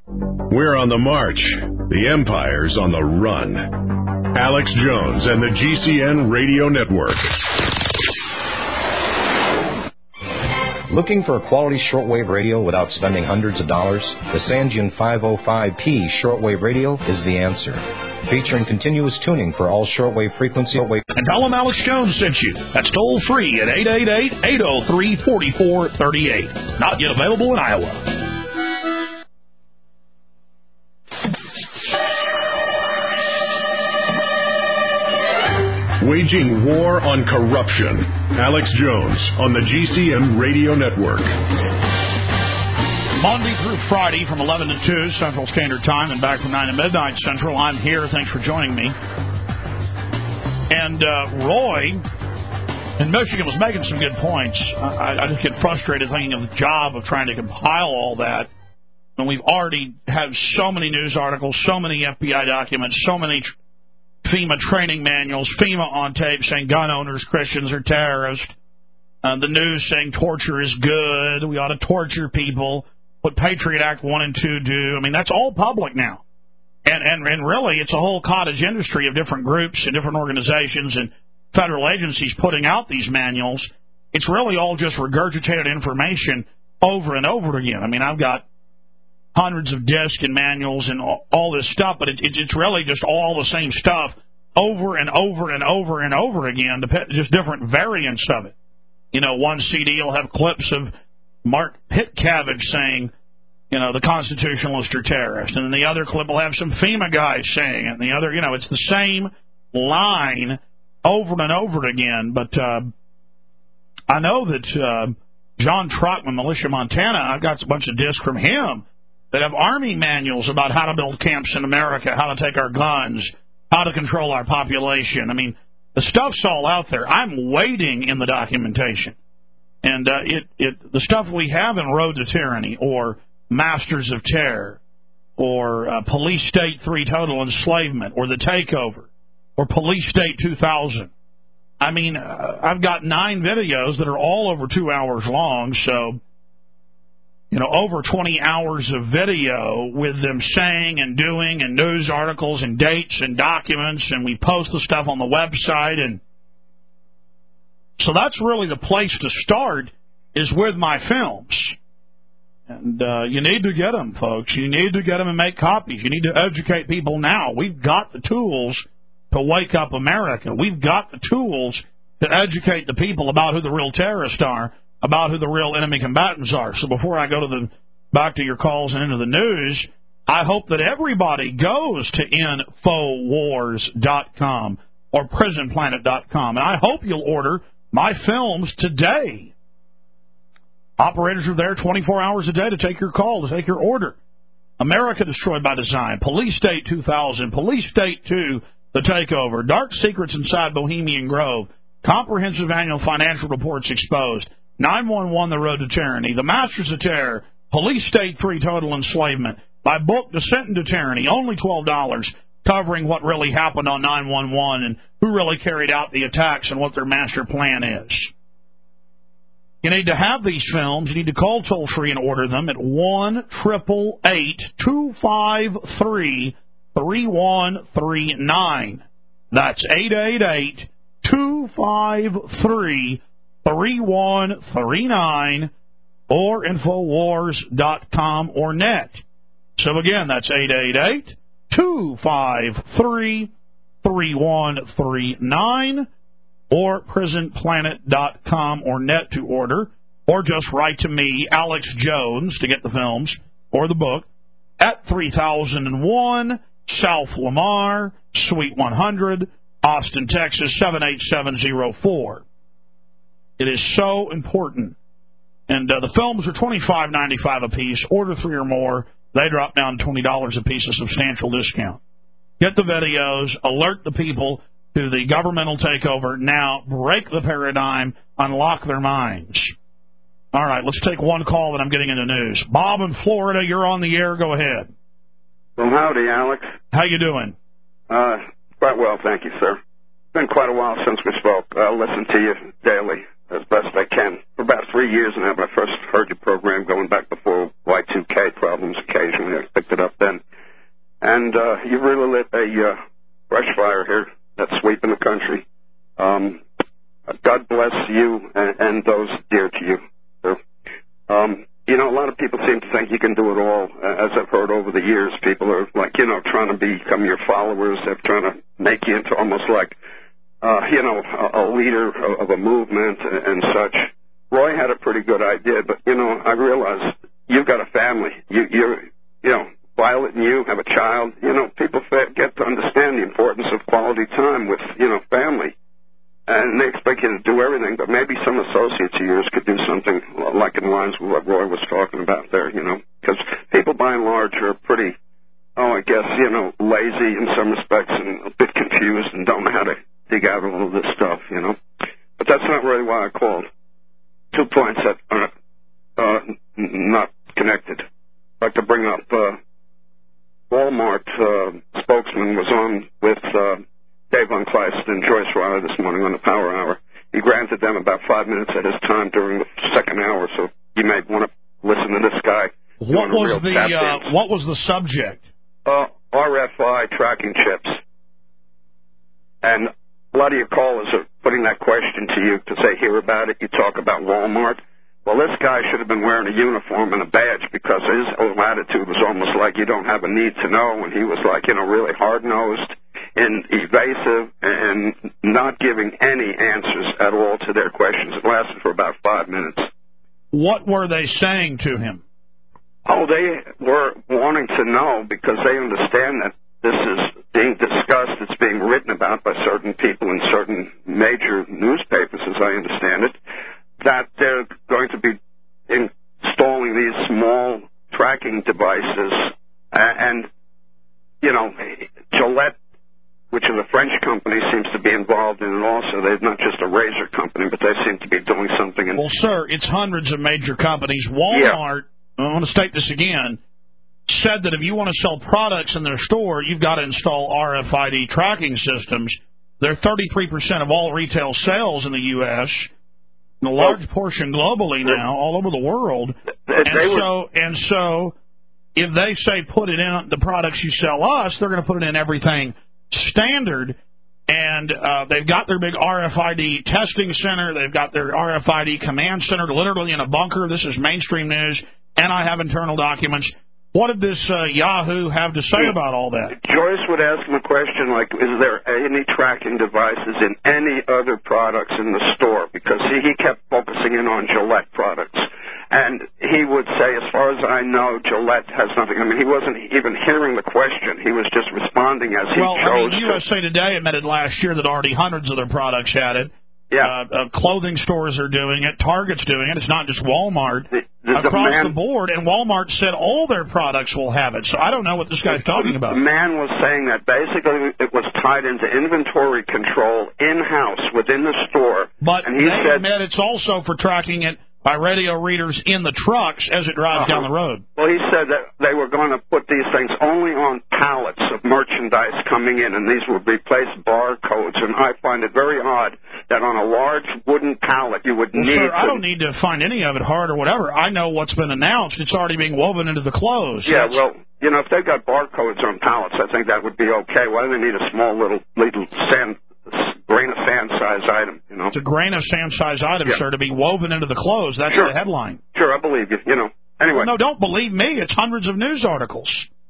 [SPEAKER 2] We're on the march. The empire's on the run. Alex Jones and the G C N Radio Network.
[SPEAKER 11] Looking for a quality shortwave radio without spending hundreds of dollars? The Sangean five oh five P shortwave radio is the answer. Featuring continuous tuning for all shortwave frequency.
[SPEAKER 3] And tell them Alex Jones sent you. That's toll free at eight eight eight, eight oh three, four four three eight. Not yet available in Iowa.
[SPEAKER 2] Waging war on corruption. Alex Jones on the G C N Radio Network.
[SPEAKER 3] Monday through Friday from eleven to two Central Standard Time and back from nine to midnight Central. I'm here. Thanks for joining me. And uh, Roy in Michigan was making some good points. I, I just get frustrated thinking of the job of trying to compile all that. And we've already had so many news articles, so many F B I documents, so many tr- FEMA training manuals, FEMA on tape saying gun owners, Christians are terrorists. Uh, the news saying torture is good. We ought to torture people. What Patriot Act one and two do. I mean, that's all public now. And, and, and really, it's a whole cottage industry of different groups and different organizations and federal agencies putting out these manuals. It's really all just regurgitated information over and over again. I mean, I've got hundreds of discs and manuals and all, all this stuff, but it, it, it's really just all the same stuff over and over and over and over again, just different variants of it. You know, one C D will have clips of Mark Pitcavage saying, you know, the Constitutionalists are terrorists, and then the other clip will have some FEMA guys saying it, and the other, you know, it's the same line over and over again. But uh, I know that uh, John Trockman, Militia Montana, I've got a bunch of discs from him that have Army manuals about how to build camps in America, how to take our guns, how to control our population. I mean, the stuff's all out there. I'm waiting in the documentation. And uh, it, it the stuff we have in Road to Tyranny or Masters of Terror or uh, Police State three Total Enslavement or The Takeover or Police State two thousand. I mean, uh, I've got nine videos that are all over two hours long, so... You know, over twenty hours of video with them saying and doing and news articles and dates and documents, and we post the stuff on the website. And so that's really the place to start is with my films. And uh, you need to get them, folks. You need to get them and make copies. You need to educate people now. We've got the tools to wake up America. We've got the tools to educate the people about who the real terrorists are, about who the real enemy combatants are. So before I go to the back to your calls and into the news, I hope that everybody goes to infowars dot com or prison planet dot com, and I hope you'll order my films today. Operators are there twenty-four hours a day to take your call, to take your order. America Destroyed by Design, Police State two thousand, Police State two, The Takeover, Dark Secrets Inside Bohemian Grove, Comprehensive Annual Financial Reports Exposed, nine one one, The Road to Tyranny, The Masters of Terror, Police State three, Total Enslavement, my book, Descent into Tyranny, only twelve dollars, covering what really happened on nine one one and who really carried out the attacks and what their master plan is. You need to have these films. You need to call toll-free and order them at one eight eight eight, two five three, three one three nine. That's eight eight eight, two five three, three one three nine or infowars dot com or net. So again, that's eight eight eight, two five three, three one three nine or prison planet dot com or net to order, or just write to me, Alex Jones, to get the films or the book at three thousand one South Lamar, Suite one hundred, Austin, Texas seven eight seven zero four. It is so important. And uh, the films are twenty-five ninety-five a piece. Order three or more. They drop down to twenty dollars a piece, a substantial discount. Get the videos. Alert the people to the governmental takeover. Now, break the paradigm. Unlock their minds. All right, let's take one call that I'm getting in the news. Bob in Florida, you're on the air. Go ahead.
[SPEAKER 12] Well, howdy, Alex.
[SPEAKER 3] How you doing?
[SPEAKER 12] Uh, quite well, thank you, sir. It's been quite a while since we spoke. I listen to you daily as best I can. For about three years now, when I first heard your program, going back before Y two K problems occasionally. I picked it up then. and uh, you really lit a uh, brush fire here that's sweeping the country. Um, God bless you and, and those dear to you. So, um, you know, a lot of people seem to think you can do it all. As I've heard over the years, people are like, you know, trying to become your followers. They're trying to make you into almost like, uh, you know, a, a leader of a movement and, and such. Roy had a pretty good idea, but, you know, I realized you've got a family. You, you're, you know, Violet and you have a child. You know, people get to understand the importance of quality time with, you know, family. And they expect you to do everything, but maybe some associates of yours could do something like in lines with what Roy was talking about there, you know. Because people, by and large, are pretty, oh, I guess, you know, lazy in some respects and a bit confused and don't know how to dig out all of this stuff, you know. But that's not really why I called. Two points that are uh, not connected. I'd like to bring up uh, Walmart uh, spokesman was on with uh, Dave Von Kleist and Joyce Ryder this morning on the Power Hour. He granted them about five minutes of his time during the second hour, so you may want to listen to this guy.
[SPEAKER 3] What was the uh, What was the subject?
[SPEAKER 12] Uh, R F I tracking chips. And a lot of your callers are putting that question to you to say, hear about it. You talk about Walmart. Well, this guy should have been wearing a uniform and a badge because his whole attitude was almost like you don't have a need to know, and he was like, you know, really hard-nosed and evasive and not giving any answers at all to their questions. It lasted for about five minutes.
[SPEAKER 3] What were they saying to him?
[SPEAKER 12] Oh, they were wanting to know because they understand that this is being discussed, it's being written about by certain people in certain major newspapers, as I understand it, that they're going to be installing these small tracking devices. And, you know, Gillette, which is a French company, seems to be involved in it also. They're not just a razor company, but they seem to be doing something. In-
[SPEAKER 3] well, sir, it's hundreds of major companies. Walmart, yeah. I want to state this again, said that if you want to sell products in their store, you've got to install R F I D tracking systems. They're thirty-three percent of all retail sales in the U S, and a large portion globally now, all over the world. And so, and so, if they say put it in the products you sell us, they're going to put it in everything standard. And uh, they've got their big R F I D testing center. They've got their R F I D command center literally in a bunker. This is mainstream news, and I have internal documents. What did this uh, Yahoo have to say about all that?
[SPEAKER 12] Joyce would ask him a question like, is there any tracking devices in any other products in the store? Because he, he kept focusing in on Gillette products. And he would say, as far as I know, Gillette has nothing. I mean, he wasn't even hearing the question. He was just responding as he
[SPEAKER 3] well,
[SPEAKER 12] chose
[SPEAKER 3] I mean, U S A
[SPEAKER 12] to.
[SPEAKER 3] Today admitted last year that already hundreds of their products had it.
[SPEAKER 12] Yeah.
[SPEAKER 3] Uh, uh, clothing stores are doing it. Target's doing it. It's not just Walmart.
[SPEAKER 12] The, the,
[SPEAKER 3] Across
[SPEAKER 12] the, man,
[SPEAKER 3] the board, and Walmart said all their products will have it. So I don't know what this guy's talking about.
[SPEAKER 12] The man was saying that basically it was tied into inventory control in-house within the store.
[SPEAKER 3] But
[SPEAKER 12] and he
[SPEAKER 3] they
[SPEAKER 12] said,
[SPEAKER 3] admit it's also for tracking it by radio readers in the trucks as it drives
[SPEAKER 12] uh-huh.
[SPEAKER 3] down the road.
[SPEAKER 12] Well, he said that they were going to put these things only on pallets of merchandise coming in, and these would replace barcodes. And I find it very odd that on a large wooden pallet you would
[SPEAKER 3] well,
[SPEAKER 12] need...
[SPEAKER 3] Sir,
[SPEAKER 12] to...
[SPEAKER 3] I don't need to find any of it hard or whatever. I know what's been announced. It's already being woven into the clothes.
[SPEAKER 12] Yeah, That's... well, you know, if they've got barcodes on pallets, I think that would be okay. Why do they need a small little, little sand... grain of sand size item, you know.
[SPEAKER 3] It's a grain of sand size item, yeah. sir, to be woven into the clothes. That's
[SPEAKER 12] sure.
[SPEAKER 3] the headline.
[SPEAKER 12] Sure, I believe you. You know. Anyway.
[SPEAKER 3] Well, no, don't believe me. It's hundreds of news articles.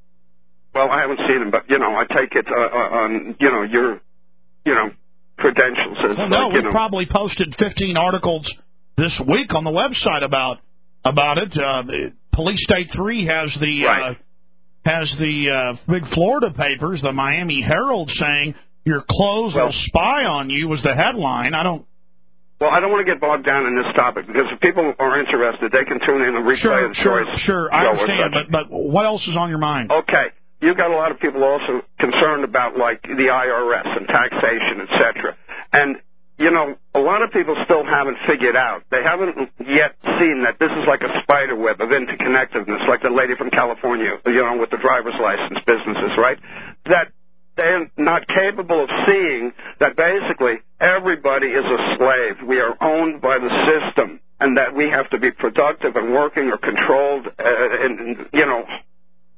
[SPEAKER 12] Well, I haven't seen them, but you know, I take it uh, on you know your you know credentials as
[SPEAKER 3] well, no,
[SPEAKER 12] like,
[SPEAKER 3] we
[SPEAKER 12] you know.
[SPEAKER 3] probably posted fifteen articles this week on the website about about it. Uh, Police State Three has the
[SPEAKER 12] right.
[SPEAKER 3] uh, has the uh, big Florida papers, the Miami Herald, saying. Your clothes
[SPEAKER 12] well,
[SPEAKER 3] will spy on you was the headline. I don't.
[SPEAKER 12] Well, I don't want to get bogged down in this topic because if people are interested, they can tune in and replay
[SPEAKER 3] sure,
[SPEAKER 12] the
[SPEAKER 3] sure,
[SPEAKER 12] choice.
[SPEAKER 3] Sure, I understand. But but what else is on your mind?
[SPEAKER 12] Okay, you've got a lot of people also concerned about like the I R S and taxation, et cetera. And you know, a lot of people still haven't figured out. They haven't yet seen that this is like a spider web of interconnectedness, like the lady from California, you know, with the driver's license businesses, right? That. They're not capable of seeing that basically everybody is a slave. We are owned by the system, and that we have to be productive and working or controlled uh, and, you know,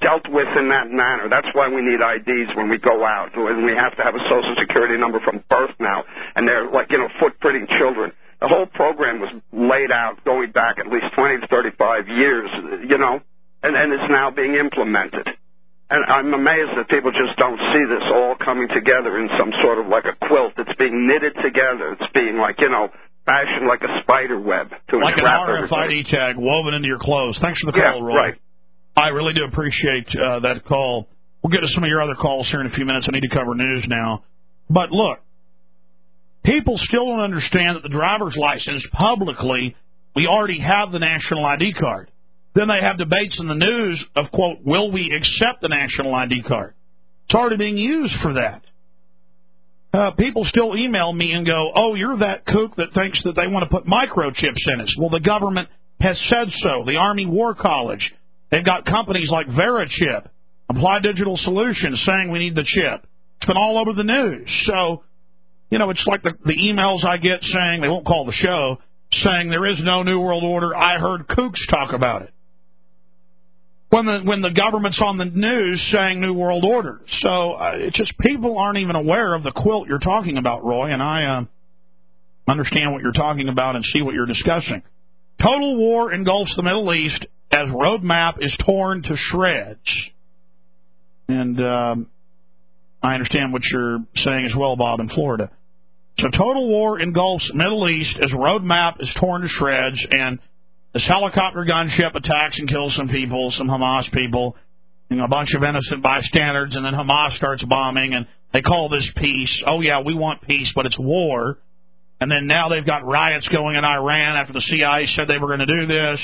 [SPEAKER 12] dealt with in that manner. That's why we need I Ds when we go out. And we have to have a Social Security number from birth now. And they're like, you know, footprinting children. The whole program was laid out going back at least twenty to thirty-five years, you know, and, and it's now being implemented. And I'm amazed that people just don't see this all coming together in some sort of like a quilt. It's being knitted together. It's being like, you know, fashioned like a spider web. To
[SPEAKER 3] like an
[SPEAKER 12] entrap
[SPEAKER 3] R F I D
[SPEAKER 12] everybody.
[SPEAKER 3] tag woven into your clothes. Thanks for the
[SPEAKER 12] Yeah,
[SPEAKER 3] call, Roy.
[SPEAKER 12] right.
[SPEAKER 3] I really do appreciate uh, that call. We'll get to some of your other calls here in a few minutes. I need to cover news now. But look, people still don't understand that the driver's license publicly, we already have the national I D card. Then they have debates in the news of, quote, will we accept the national I D card? It's already being used for that. Uh, people still email me and go, oh, you're that kook that thinks that they want to put microchips in us. Well, the government has said so. The Army War College, they've got companies like Verichip, Applied Digital Solutions saying we need the chip. It's been all over the news. So, you know, it's like the, the emails I get saying, they won't call the show, saying there is no New World Order. I heard kooks talk about it. When the when the government's on the news saying New World Order. So uh, it's just people aren't even aware of the quilt you're talking about, Roy, and I uh, understand what you're talking about and see what you're discussing. Total war engulfs the Middle East as roadmap is torn to shreds. And um, I understand what you're saying as well, Bob, in Florida. So total war engulfs Middle East as roadmap is torn to shreds, and this helicopter gunship attacks and kills some people, some Hamas people, you know, a bunch of innocent bystanders, and then Hamas starts bombing, and they call this peace. Oh, yeah, we want peace, but it's war. And then now they've got riots going in Iran after the C I A said they were going to do this.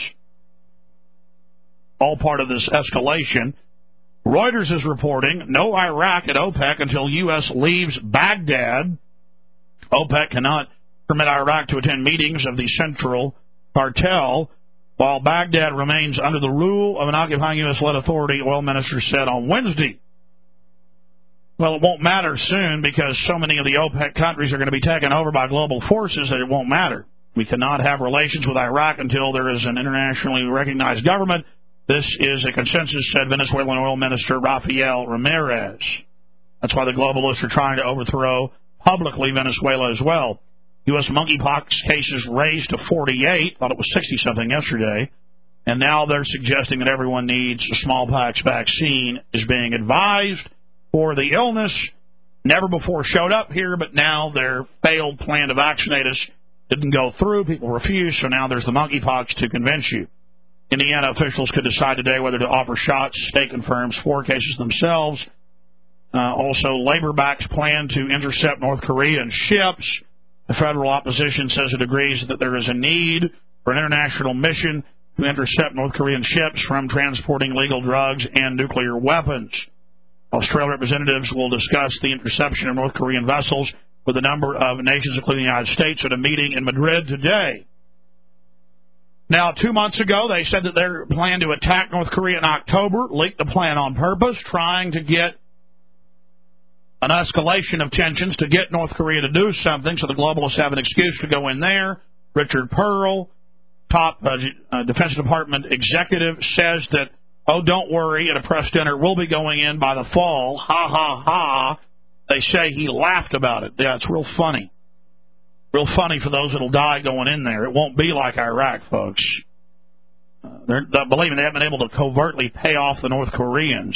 [SPEAKER 3] All part of this escalation. Reuters is reporting no Iraq at OPEC until U S leaves Baghdad. OPEC cannot permit Iraq to attend meetings of the Central Cartel, while Baghdad remains under the rule of an occupying U S-led authority, oil minister said on Wednesday. Well, it won't matter soon because so many of the OPEC countries are going to be taken over by global forces that it won't matter. We cannot have relations with Iraq until there is an internationally recognized government. This is a consensus, said Venezuelan oil minister Rafael Ramirez. That's why the globalists are trying to overthrow publicly Venezuela as well. U S monkeypox cases raised to forty-eight. Thought it was sixty-something yesterday. And now they're suggesting that everyone needs a smallpox vaccine, is being advised for the illness. Never before showed up here, but now their failed plan to vaccinate us didn't go through. People refused, so now there's the monkeypox to convince you. Indiana officials could decide today whether to offer shots. State confirms four cases themselves. Uh, also, labor backs plan to intercept North Korean ships. The federal opposition says it agrees that there is a need for an international mission to intercept North Korean ships from transporting illegal drugs and nuclear weapons. Australian representatives will discuss the interception of North Korean vessels with a number of nations, including the United States, at a meeting in Madrid today. Now, two months ago, they said that their plan to attack North Korea in October, leaked the plan on purpose, trying to get an escalation of tensions to get North Korea to do something, so the globalists have an excuse to go in there. Richard Pearl, top uh, uh, Defense Department executive, says that, oh, don't worry, at a press dinner, we'll be going in by the fall. Ha, ha, ha. They say he laughed about it. Yeah, it's real funny. Real funny for those that will die going in there. It won't be like Iraq, folks. Uh, they're, they're believing they haven't been able to covertly pay off the North Koreans.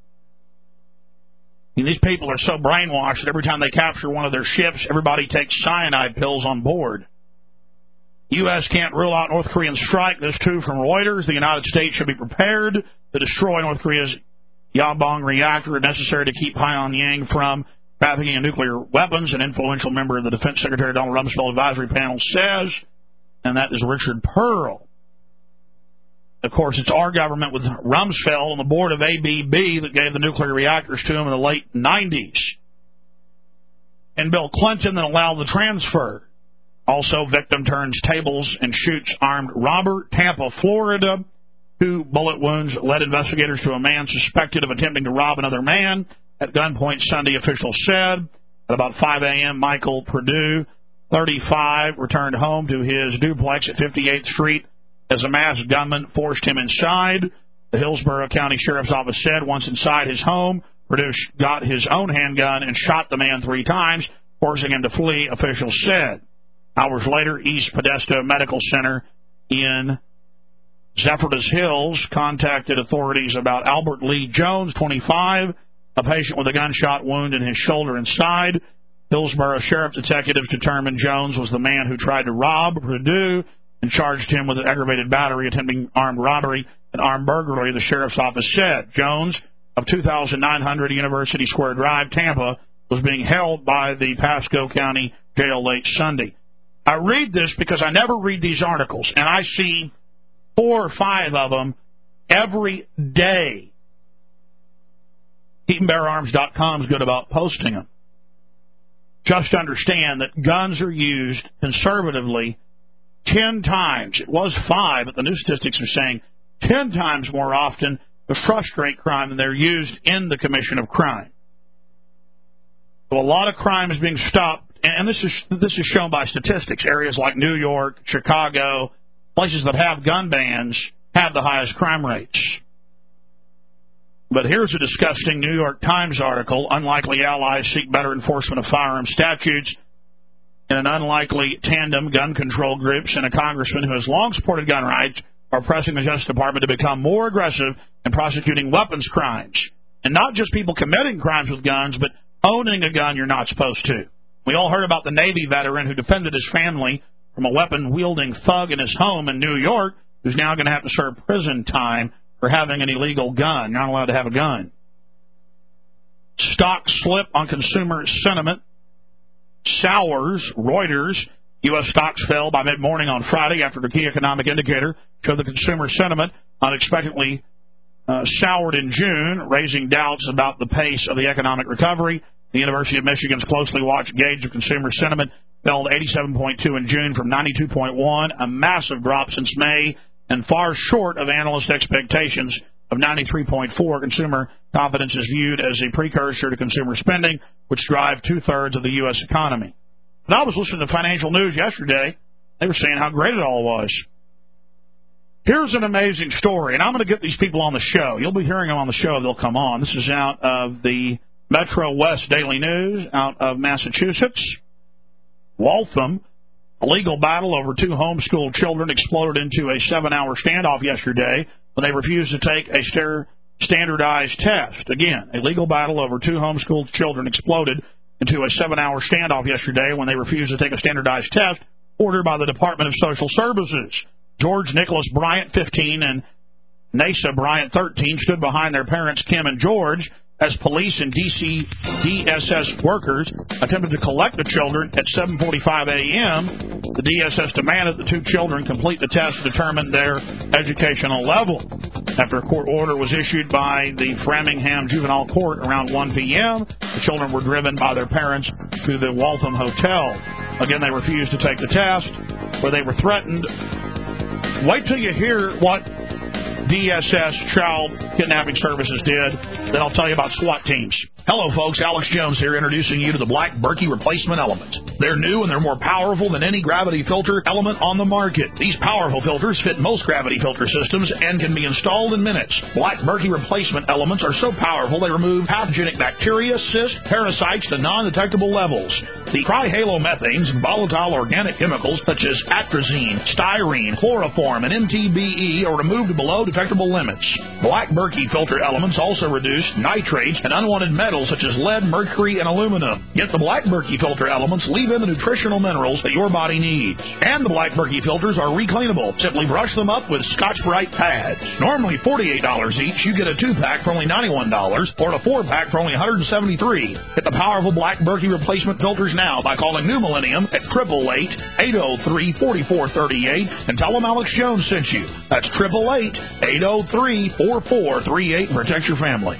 [SPEAKER 3] I mean, these people are so brainwashed that every time they capture one of their ships, everybody takes cyanide pills on board. U S can't rule out North Korean strike. This, too, from Reuters. The United States should be prepared to destroy North Korea's Yabong reactor if necessary to keep Pyongyang from trafficking in nuclear weapons. An influential member of the Defense Secretary Donald Rumsfeld Advisory Panel says, and that is Richard Pearl. Of course, it's our government with Rumsfeld on the board of A B B that gave the nuclear reactors to him in the late nineties. And Bill Clinton that allowed the transfer. Also, victim turns tables and shoots armed robber. Tampa, Florida. Two bullet wounds led investigators to a man suspected of attempting to rob another man at gunpoint Sunday, officials said. At about five a.m., Michael Perdue, thirty-five, returned home to his duplex at fifty-eighth Street as a masked gunman forced him inside. The Hillsborough County Sheriff's Office said once inside his home, Perdue got his own handgun and shot the man three times, forcing him to flee, officials said. Hours later, East Podesta Medical Center in Zephyrus Hills contacted authorities about Albert Lee Jones, twenty-five, a patient with a gunshot wound in his shoulder and side. Hillsborough Sheriff detectives determined Jones was the man who tried to rob Perdue and charged him with aggravated battery, attempting armed robbery, and armed burglary, the sheriff's office said. Jones, of two thousand nine hundred University Square Drive, Tampa, was being held by the Pasco County Jail late Sunday. I read this because I never read these articles, and I see four or five of them every day. Heat Bear Arms dot com is good about posting them. Just understand that guns are used conservatively ten times. It was five, but the new statistics are saying ten times more often to frustrate crime than they're used in the commission of crime. So a lot of crime is being stopped, and this is this is shown by statistics. Areas like New York, Chicago, places that have gun bans have the highest crime rates. But here's a disgusting New York Times article. Unlikely allies seek better enforcement of firearm statutes. In an unlikely tandem, gun control groups and a congressman who has long supported gun rights are pressing the Justice Department to become more aggressive in prosecuting weapons crimes. And not just people committing crimes with guns, but owning a gun you're not supposed to. We all heard about the Navy veteran who defended his family from a weapon-wielding thug in his home in New York, who's now going to have to serve prison time for having an illegal gun. You're not allowed to have a gun. Stock slip on consumer sentiment sours Reuters. U S stocks fell by mid-morning on Friday after the key economic indicator showed the consumer sentiment unexpectedly uh, soured in June, raising doubts about the pace of the economic recovery. The University of Michigan's closely watched gauge of consumer sentiment fell to eighty-seven point two in June from ninety-two point one, a massive drop since May, and far short of analyst expectations of ninety-three point four. Consumer confidence is viewed as a precursor to consumer spending, which drive two-thirds of the U S economy. But I was listening to financial news yesterday. They were saying how great it all was. Here's an amazing story, and I'm going to get these people on the show. You'll be hearing them on the show. They'll come on. This is out of the Metro West Daily News out of Massachusetts. Waltham. A legal battle over two homeschooled children exploded into a seven-hour standoff yesterday when they refused to take a st- standardized test. Again, a legal battle over two homeschooled children exploded into a seven-hour standoff yesterday when they refused to take a standardized test ordered by the Department of Social Services. George Nicholas Bryant, fifteen, and Nasa Bryant, thirteen, stood behind their parents, Kim and George, as police and D C D S S workers attempted to collect the children at seven forty-five a.m. The D S S demanded the two children complete the test to determine their educational level. After a court order was issued by the Framingham Juvenile Court around one p.m., the children were driven by their parents to the Waltham Hotel. Again, they refused to take the test, where they were threatened. Wait till you hear what D S S Child Kidnapping Services did. Then I'll tell you about SWAT teams. Hello, folks. Alex Jones here, introducing you to the Black Berkey Replacement Element. They're new and they're more powerful than any gravity filter element on the market. These powerful filters fit most gravity filter systems and can be installed in minutes. Black Berkey Replacement Elements are so powerful they remove pathogenic bacteria, cysts, parasites to non-detectable levels. The trihalomethanes and volatile organic chemicals such as atrazine, styrene, chloroform, and M T B E are removed below detectable limits. Black Berkey filter elements also reduce nitrates and unwanted metals such as lead, mercury, and aluminum. Get the Black Berkey filter elements, leave in the nutritional minerals that your body needs. And the Black Berkey filters are recleanable. Simply brush them up with Scotch-Brite pads. Normally forty-eight dollars each, you get a two-pack for only ninety-one dollars or a four-pack for only one hundred seventy-three dollars. Get the powerful Black Berkey replacement filters now by calling New Millennium at eight eight eight, eight oh three, four four three eight and tell them Alex Jones sent you. That's eight eight eight, eight oh three, four four three eight and protect your family.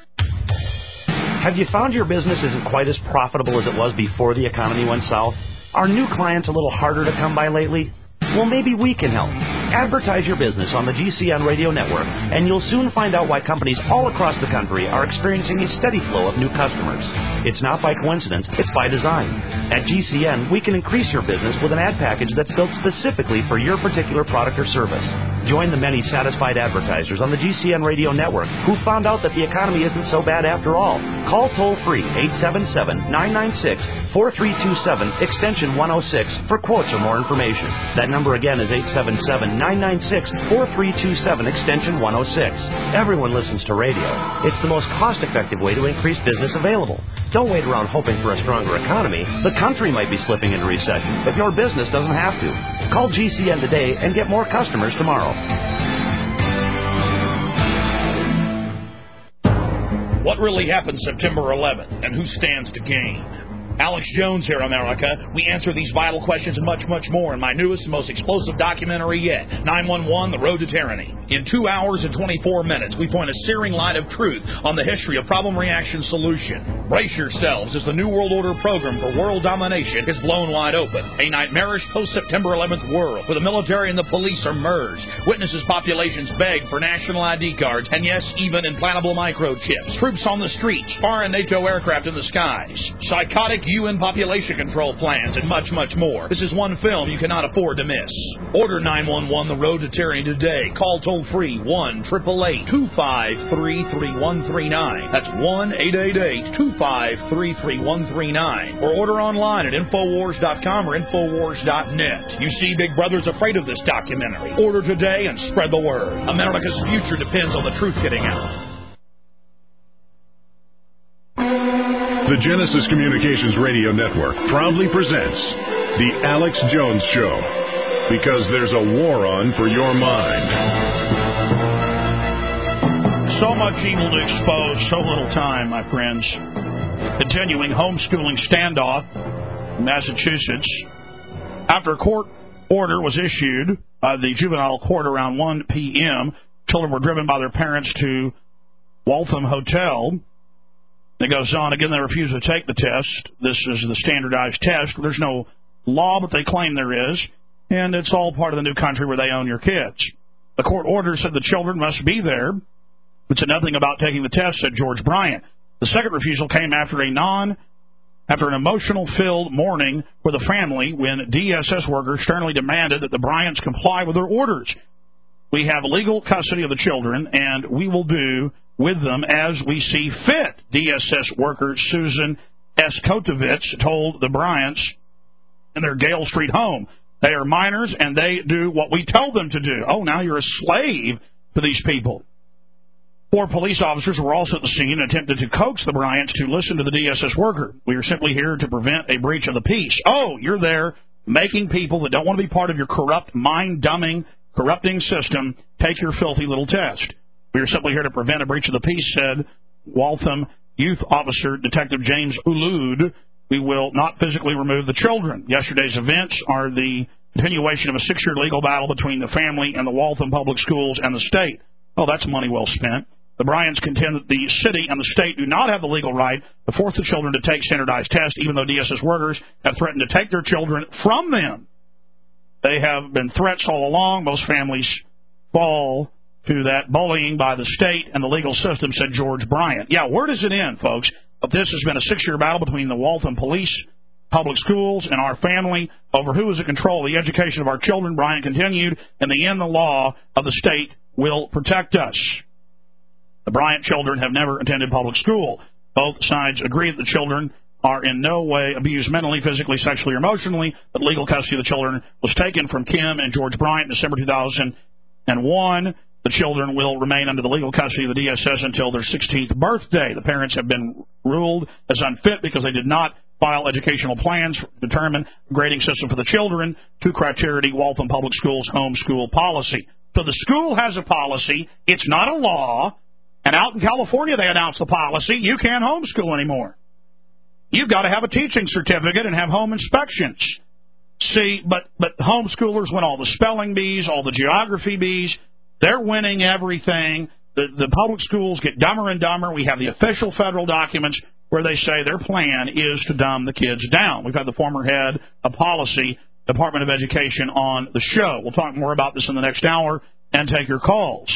[SPEAKER 6] Have you found your business isn't quite as profitable as it was before the economy went south? Are new clients a little harder to come by lately? Well, maybe we can help. Advertise your business on the G C N radio network, and you'll soon find out why companies all across the country are experiencing a steady flow of new customers. It's not by coincidence, it's by design. At G C N, we can increase your business with an ad package that's built specifically for your particular product or service. Join the many satisfied advertisers on the G C N radio network who found out that the economy isn't so bad after all. Call toll-free eight seven seven, nine nine six, four three two seven, extension one oh six for quotes or more information. That number again is eight seven seven, nine nine six, four three two seven, extension one oh six. Everyone listens to radio. It's the most cost-effective way to increase business available. Don't wait around hoping for a stronger economy. The country might be slipping into recession, but your business doesn't have to. Call G C N today and get more customers tomorrow.
[SPEAKER 3] What really happened September eleventh, and who stands to gain? Alex Jones here, America. We answer these vital questions and much, much more in my newest and most explosive documentary yet, nine one one, The Road to Tyranny. In two hours and twenty-four minutes, we point a searing light of truth on the history of problem-reaction solution. Brace yourselves as the New World Order program for world domination is blown wide open. A nightmarish post-September eleventh world where the military and the police are merged. Witnesses populations beg for national I D cards, and yes, even implantable microchips. Troops on the streets, foreign NATO aircraft in the skies. Psychotic U N population control plans, and much, much more. This is one film you cannot afford to miss. Order nine one one The Road to Tyranny today. Call toll-free one eight eight eight, two five three, three one three nine. That's one eight eight eight, two five three, three one three nine. Or order online at Infowars dot com or Infowars dot net. You see, Big Brother's afraid of this documentary. Order today and spread the word. America's future depends on the truth getting out.
[SPEAKER 2] The Genesis Communications Radio Network proudly presents The Alex Jones Show, because there's a war on for your mind.
[SPEAKER 3] So much evil to expose, so little time, my friends. Continuing homeschooling standoff in Massachusetts. After a court order was issued by the juvenile court around one p.m., children were driven by their parents to Waltham Hotel. It goes on. Again, they refuse to take the test. This is the standardized test. There's no law, but they claim there is. And it's all part of the new country where they own your kids. The court order said the children must be there, but said nothing about taking the test, said George Bryant. The second refusal came after a non, after an emotional-filled morning for the family when D S S workers sternly demanded that the Bryants comply with their orders. We have legal custody of the children, and we will do with them as we see fit, D S S worker Susan Eskotovich told the Bryants in their Gale Street home. They are minors, and they do what we tell them to do. Oh, now you're a slave to these people. Four police officers were also at the scene and attempted to coax the Bryants to listen to the D S S worker. We are simply here to prevent a breach of the peace. Oh, you're there making people that don't want to be part of your corrupt, mind-dumbing, corrupting system take your filthy little test. We are simply here to prevent a breach of the peace, said Waltham Youth Officer Detective James Ulud. We will not physically remove the children. Yesterday's events are the continuation of a six-year legal battle between the family and the Waltham Public Schools and the state. Oh, that's money well spent. The Bryants contend that the city and the state do not have the legal right to force the children to take standardized tests, even though D S S workers have threatened to take their children from them. They have been threats all along. Most families fall to that bullying by the state and the legal system, said George Bryant. Yeah, where does it end, folks? But this has been a six-year battle between the Waltham Police, public schools, and our family over who is in control of the education of our children. Bryant continued, in the end, the law of the state will protect us. The Bryant children have never attended public school. Both sides agree that the children are in no way abused mentally, physically, sexually, or emotionally, but legal custody of the children was taken from Kim and George Bryant in December two thousand one. The children will remain under the legal custody of the D S S until their sixteenth birthday. The parents have been ruled as unfit because they did not file educational plans to determine a grading system for the children. Two criteria, Waltham Public Schools homeschool policy. So the school has a policy. It's not a law. And out in California, they announced the policy. You can't homeschool anymore. You've got to have a teaching certificate and have home inspections. See, but, but homeschoolers win all the spelling bees, all the geography bees. They're winning everything. The, the public schools get dumber and dumber. We have the official federal documents where they say their plan is to dumb the kids down. We've had the former head of policy, Department of Education, on the show. We'll talk more about this in the next hour and take your calls.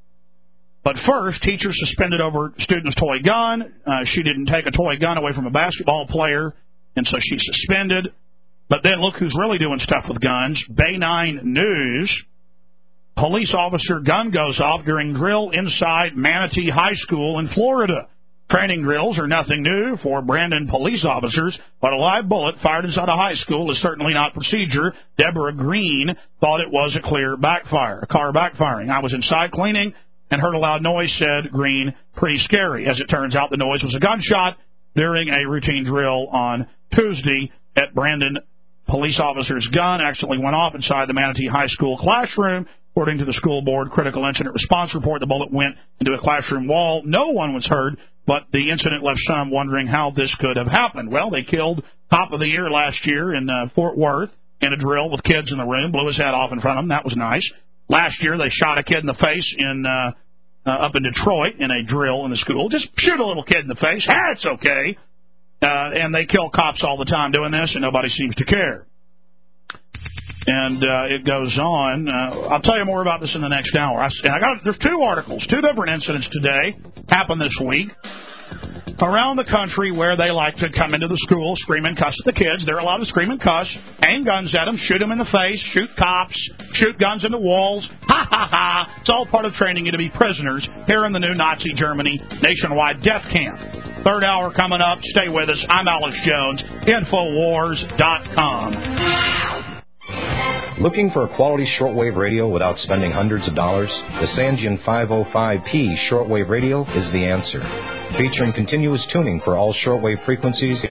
[SPEAKER 3] But first, teacher suspended over student's toy gun. Uh, she didn't take a toy gun away from a basketball player, and so she's suspended. But then look who's really doing stuff with guns. Bay nine News police officer gun goes off during drill inside Manatee High School in Florida. Training drills are nothing new for Brandon police officers, but a live bullet fired inside a high school is certainly not procedure. Deborah Green thought it was a clear backfire, a car backfiring. I was inside cleaning and heard a loud noise, said Green. Pretty scary. As it turns out, the noise was a gunshot during a routine drill on Tuesday at Brandon. Police officer's gun actually went off inside the Manatee High School classroom. According to the school board critical incident response report, the bullet went into a classroom wall. No one was hurt, but the incident left some wondering how this could have happened. Well, they killed top of the year last year in uh, Fort Worth in a drill with kids in the room, blew his head off in front of them. That was nice. Last year, they shot a kid in the face in uh, uh, up in Detroit in a drill in the school. Just shoot a little kid in the face. Ah, it's okay. Uh, and they kill cops all the time doing this, and nobody seems to care. And uh, it goes on. Uh, I'll tell you more about this in the next hour. I, and I got there's two articles, two different incidents today happened this week around the country where they like to come into the school, scream and cuss at the kids. They're allowed to scream and cuss, aim guns at them, shoot them in the face, shoot cops, shoot guns into walls. Ha ha ha! It's all part of training you to be prisoners here in the new Nazi Germany nationwide death camp. Third hour coming up. Stay with us. I'm Alex Jones. Infowars dot com.
[SPEAKER 11] Looking for a quality shortwave radio without spending hundreds of dollars? The Sangean five oh five P shortwave radio is the answer. Featuring continuous tuning for all shortwave frequencies